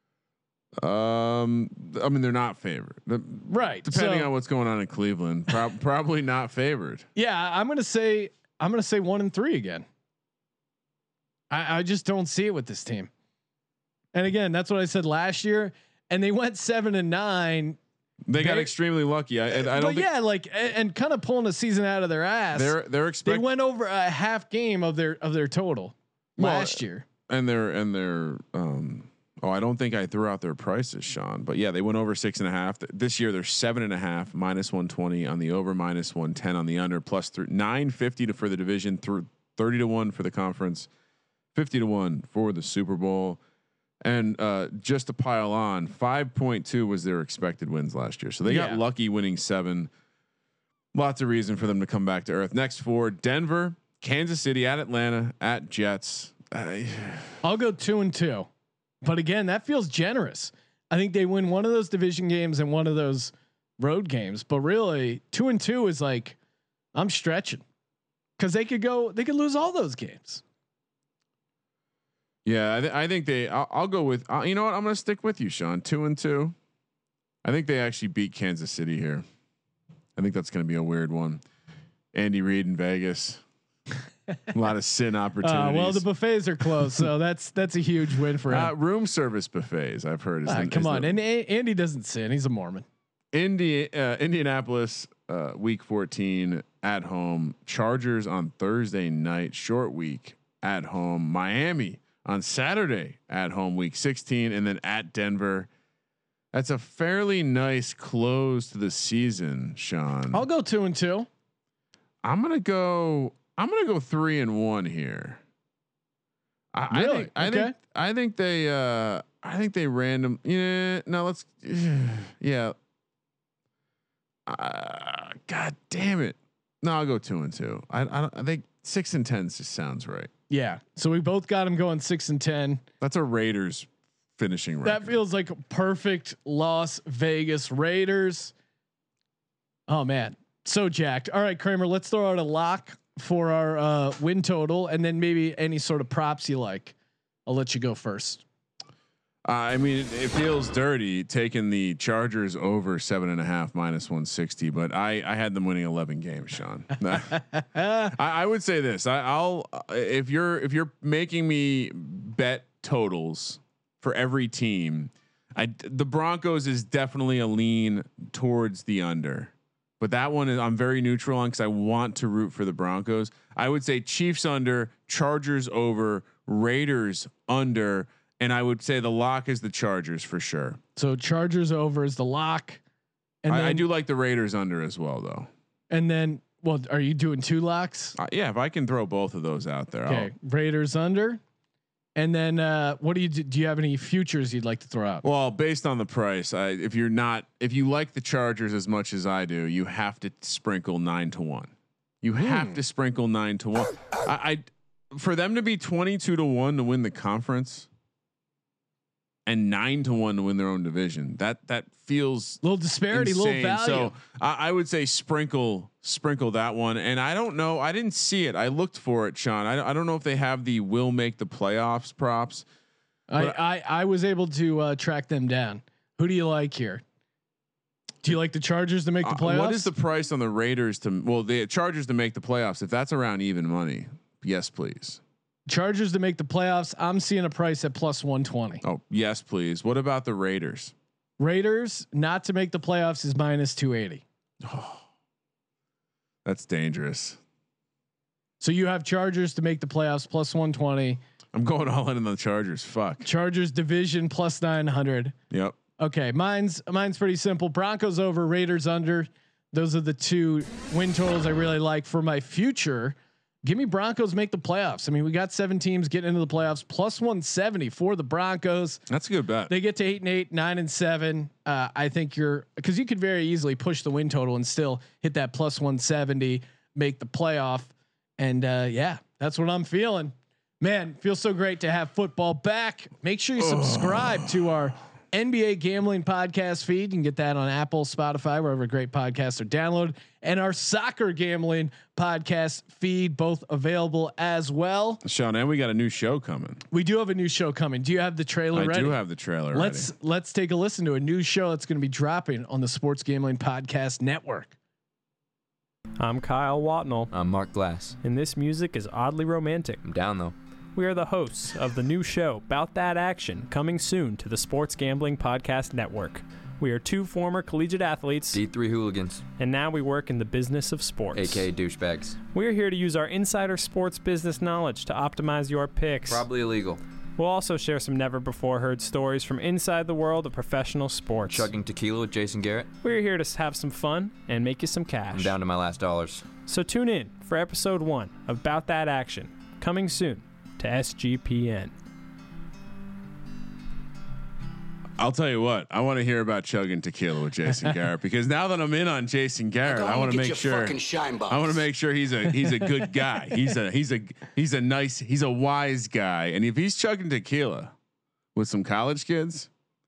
Um, I mean they're not favored. The, Right. depending so, on what's going on in Cleveland, prob- probably not favored. yeah, I'm gonna say I'm gonna say one and three again. I, I just don't see it with this team. And again, that's what I said last year. And they went seven and nine. They got They're- extremely lucky. I, I don't But think yeah, like and, and kind of pulling the season out of their ass. they're they're They expecting went over a half game of their of their total Well, last year. and they're and they're um oh I don't think I threw out their prices, Sean, but yeah, they went over six and a half. This year they're seven and a half, minus one twenty on the over, minus one ten on the under, plus th- nine fifty to for the division, through thirty to one for the conference, fifty to one for the Super Bowl. And uh, just to pile on, five point two was their expected wins last year. So they Yeah. got lucky winning seven. Lots of reason for them to come back to earth. Next four: Denver, Kansas City, at Atlanta, at Jets. I, I'll go two and two, but again, that feels generous. I think they win one of those division games and one of those road games, but really two and two is like, I'm stretching because they could go, they could lose all those games. yeah, I, th- I think they. I'll, I'll go with. Uh, you know what? I'm going to stick with you, Sean. Two and two. I think they actually beat Kansas City here. I think that's going to be a weird one. Andy Reid in Vegas. A lot of sin opportunities. Uh, well, the buffets are closed, so that's that's a huge win for him. Uh, room service buffets, I've heard. Is Ah, the, come is on, the, and A- Andy doesn't sin; he's a Mormon. Indi- uh, Indianapolis, uh, week fourteen at home. Chargers on Thursday night, short week at home. Miami on Saturday at home, week sixteen, and then at Denver. That's a fairly nice close to the season, Sean. I'll go two and two. I'm gonna go. I'm gonna go three and one here. I, Really? I think. I Okay. think. I think they. Uh, I think they random. Yeah. No. Let's. Yeah. Uh, God damn it. No, I'll go two and two. I. I, don't, I think six and ten just sounds right. Yeah, so we both got him going six and ten. That's a Raiders finishing record. That feels like a perfect Las Vegas Raiders. Oh man, so jacked. All right, Kramer, let's throw out a lock for our uh, win total, and then maybe any sort of props you like. I'll let you go first. Uh, I mean, it, it feels dirty taking the Chargers over seven and a half minus one sixty, but I, I had them winning eleven games, Sean. I, I would say this. I, I'll if you're if you're making me bet totals for every team, I the Broncos is definitely a lean towards the under, but that one is I'm very neutral on because I want to root for the Broncos. I would say Chiefs under, Chargers over, Raiders under. And I would say the lock is the Chargers for sure. So Chargers over is the lock, and I, then, I do like the Raiders under as well, though. And then, well, are you doing two locks? Uh, yeah, if I can throw both of those out there. Okay, Raiders under, and then uh, what do you do? Do you have any futures you'd like to throw out? Well, based on the price, I, if you're not, if you like the Chargers as much as I do, you have to sprinkle nine to one. You have Hmm. to sprinkle nine to one. I, I for them to be twenty-two to one to win the conference. And nine to one to win their own division. That that feels Little disparity, insane. little value. So I, I would say sprinkle sprinkle that one. And I don't know. I didn't see it. I looked for it, Sean. I, I don't know if they have the will make the playoffs props. I, I I was able to uh, track them down. Who do you like here? Do you like the Chargers to make the playoffs? Uh, what is the price on the Raiders to well the Chargers to make the playoffs? If that's around even money, yes, please. Chargers to make the playoffs? I'm seeing a price at plus one twenty. Oh, yes, please. What about the Raiders? Raiders not to make the playoffs is minus two eighty. Oh, that's dangerous. So you have Chargers to make the playoffs plus one twenty. I'm going all in on the Chargers. Fuck. Chargers division plus nine hundred. Yep. Okay, mine's mine's pretty simple. Broncos over, Raiders under. Those are the two win totals I really like for my future. Give me Broncos make the playoffs. I mean, we got seven teams getting into the playoffs. Plus one seventy for the Broncos. That's a good bet. They get to eight and eight, nine and seven. Uh, I think you're because you could very easily push the win total and still hit that plus one seventy, make the playoff. And uh, yeah, that's what I'm feeling. Man, feels so great to have football back. Make sure you subscribe to our N B A gambling podcast feed. You can get that on Apple, Spotify, wherever great podcasts are downloaded, and our soccer gambling podcast feed, both available as well. Sean, and we got a new show coming. We do have a new show coming. Do you have the trailer I ready? do have the trailer. Let's ready. let's take a listen to a new show that's going to be dropping on the Sports Gambling Podcast Network. I'm Kyle Watnell, I'm Mark Glass. and this music is oddly romantic. I'm down though. We are the hosts of the new show, About That Action, coming soon to the Sports Gambling Podcast Network. We are two former collegiate athletes, D three hooligans, and now we work in the business of sports. aka douchebags. We are here to use our insider sports business knowledge to optimize your picks. Probably illegal. We'll also share some never-before-heard stories from inside the world of professional sports. Chugging tequila with Jason Garrett. We're here to have some fun and make you some cash. I'm down to my last dollars. So tune in for episode one of About That Action, coming soon to S G P N. I'll tell you what. I want to hear about chugging tequila with Jason Garrett because now that I'm in on Jason Garrett, I want to make sure. I want to make sure he's a he's a good guy. He's a he's a he's a nice he's a wise guy. And if he's chugging tequila with some college kids,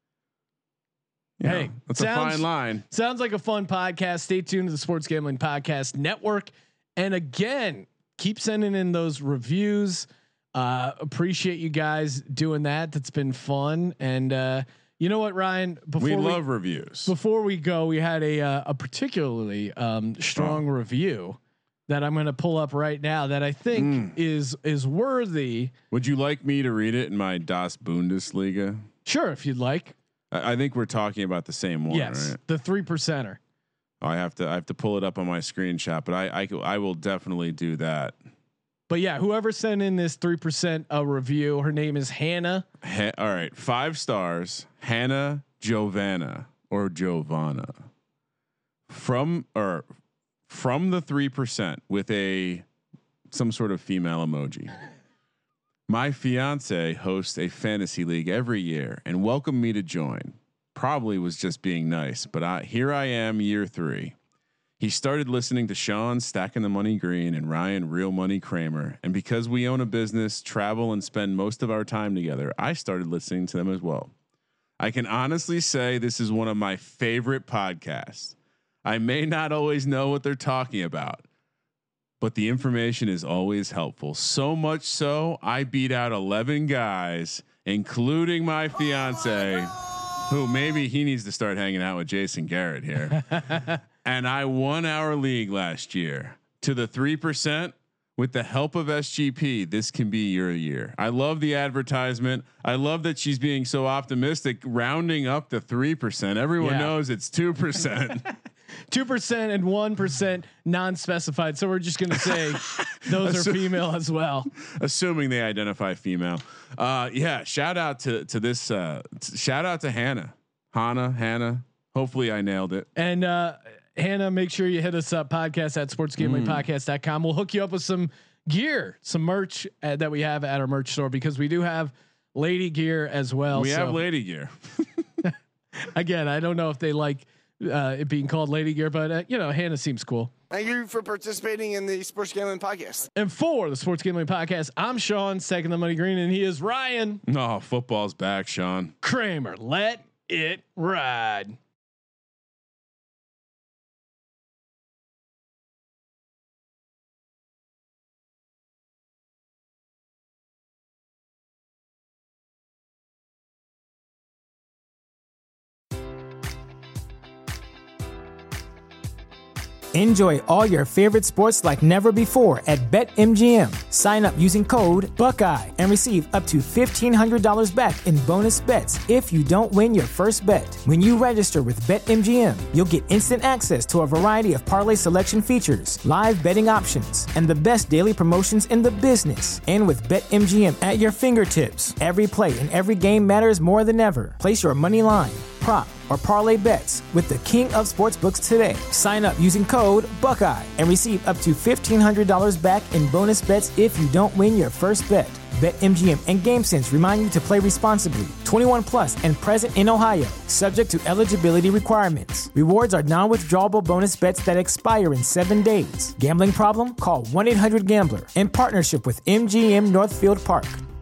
you hey, know, that's sounds, a fine line. Sounds like a fun podcast. Stay tuned to the Sports Gambling Podcast Network. And again, keep sending in those reviews. Uh, appreciate you guys doing that. That's been fun. And uh, you know what, Ryan? Before we we love reviews. Before we go, we had a uh, a particularly um, strong oh. review that I'm going to pull up right now that I think mm. is is worthy. Would you like me to read it in my Das Bundesliga? Sure, if you'd like. I, I think we're talking about the same one. Yes, right? the three percenter. Oh, I have to I have to pull it up on my screenshot, but I I, I will definitely do that. But yeah, whoever sent in this three percent a review, her name is Hannah. Ha- all right, five stars, Hannah Giovanna or Giovanna from or from the three percent with a some sort of female emoji. My fiance hosts a fantasy league every year and welcomed me to join. Probably was just being nice, but I here I am, year three. He started listening to Sean Stacking the Money Green and Ryan Real Money Kramer. And because we own a business, travel, and spend most of our time together, I started listening to them as well. I can honestly say this is one of my favorite podcasts. I may not always know what they're talking about, but the information is always helpful. So much so, I beat out eleven guys, including my fiance, who maybe he needs to start hanging out with Jason Garrett here. And I won our league last year to the three percent with the help of S G P. This can be your year. I love the advertisement. I love that she's being so optimistic, rounding up the three percent. Everyone yeah. knows it's two percent. two percent and one percent non-specified. So we're just going to say those Assu- are female as well. Assuming they identify female. Uh, yeah. Shout out to, to this, uh, t- shout out to Hannah, Hannah, Hannah. Hopefully I nailed it. And, uh, Hannah, make sure you hit us up, podcast at sports gambling podcast dot com. We'll hook you up with some gear, some merch uh, that we have at our merch store, because we do have lady gear as well. We so. have lady gear. Again, I don't know if they like uh, it being called lady gear, but uh, you know, Hannah seems cool. Thank you for participating in the Sports Gambling Podcast. And for the Sports Gambling Podcast, I'm Sean, Stacking the Money Green, and he is Ryan. No, oh, football's back, Sean Kramer. Let it ride. Enjoy all your favorite sports like never before at BetMGM. Sign up using code Buckeye and receive up to fifteen hundred dollars back in bonus bets if you don't win your first bet. When you register with BetMGM, you'll get instant access to a variety of parlay selection features, live betting options, and the best daily promotions in the business. And with BetMGM at your fingertips, every play and every game matters more than ever. Place your money line, prop, or parlay bets with the king of sportsbooks today. Sign up using code Buckeye and receive up to fifteen hundred dollars back in bonus bets if you don't win your first bet. BetMGM and GameSense remind you to play responsibly. twenty-one plus and present in Ohio, subject to eligibility requirements. Rewards are non-withdrawable bonus bets that expire in seven days. Gambling problem? Call one eight hundred gambler in partnership with M G M Northfield Park.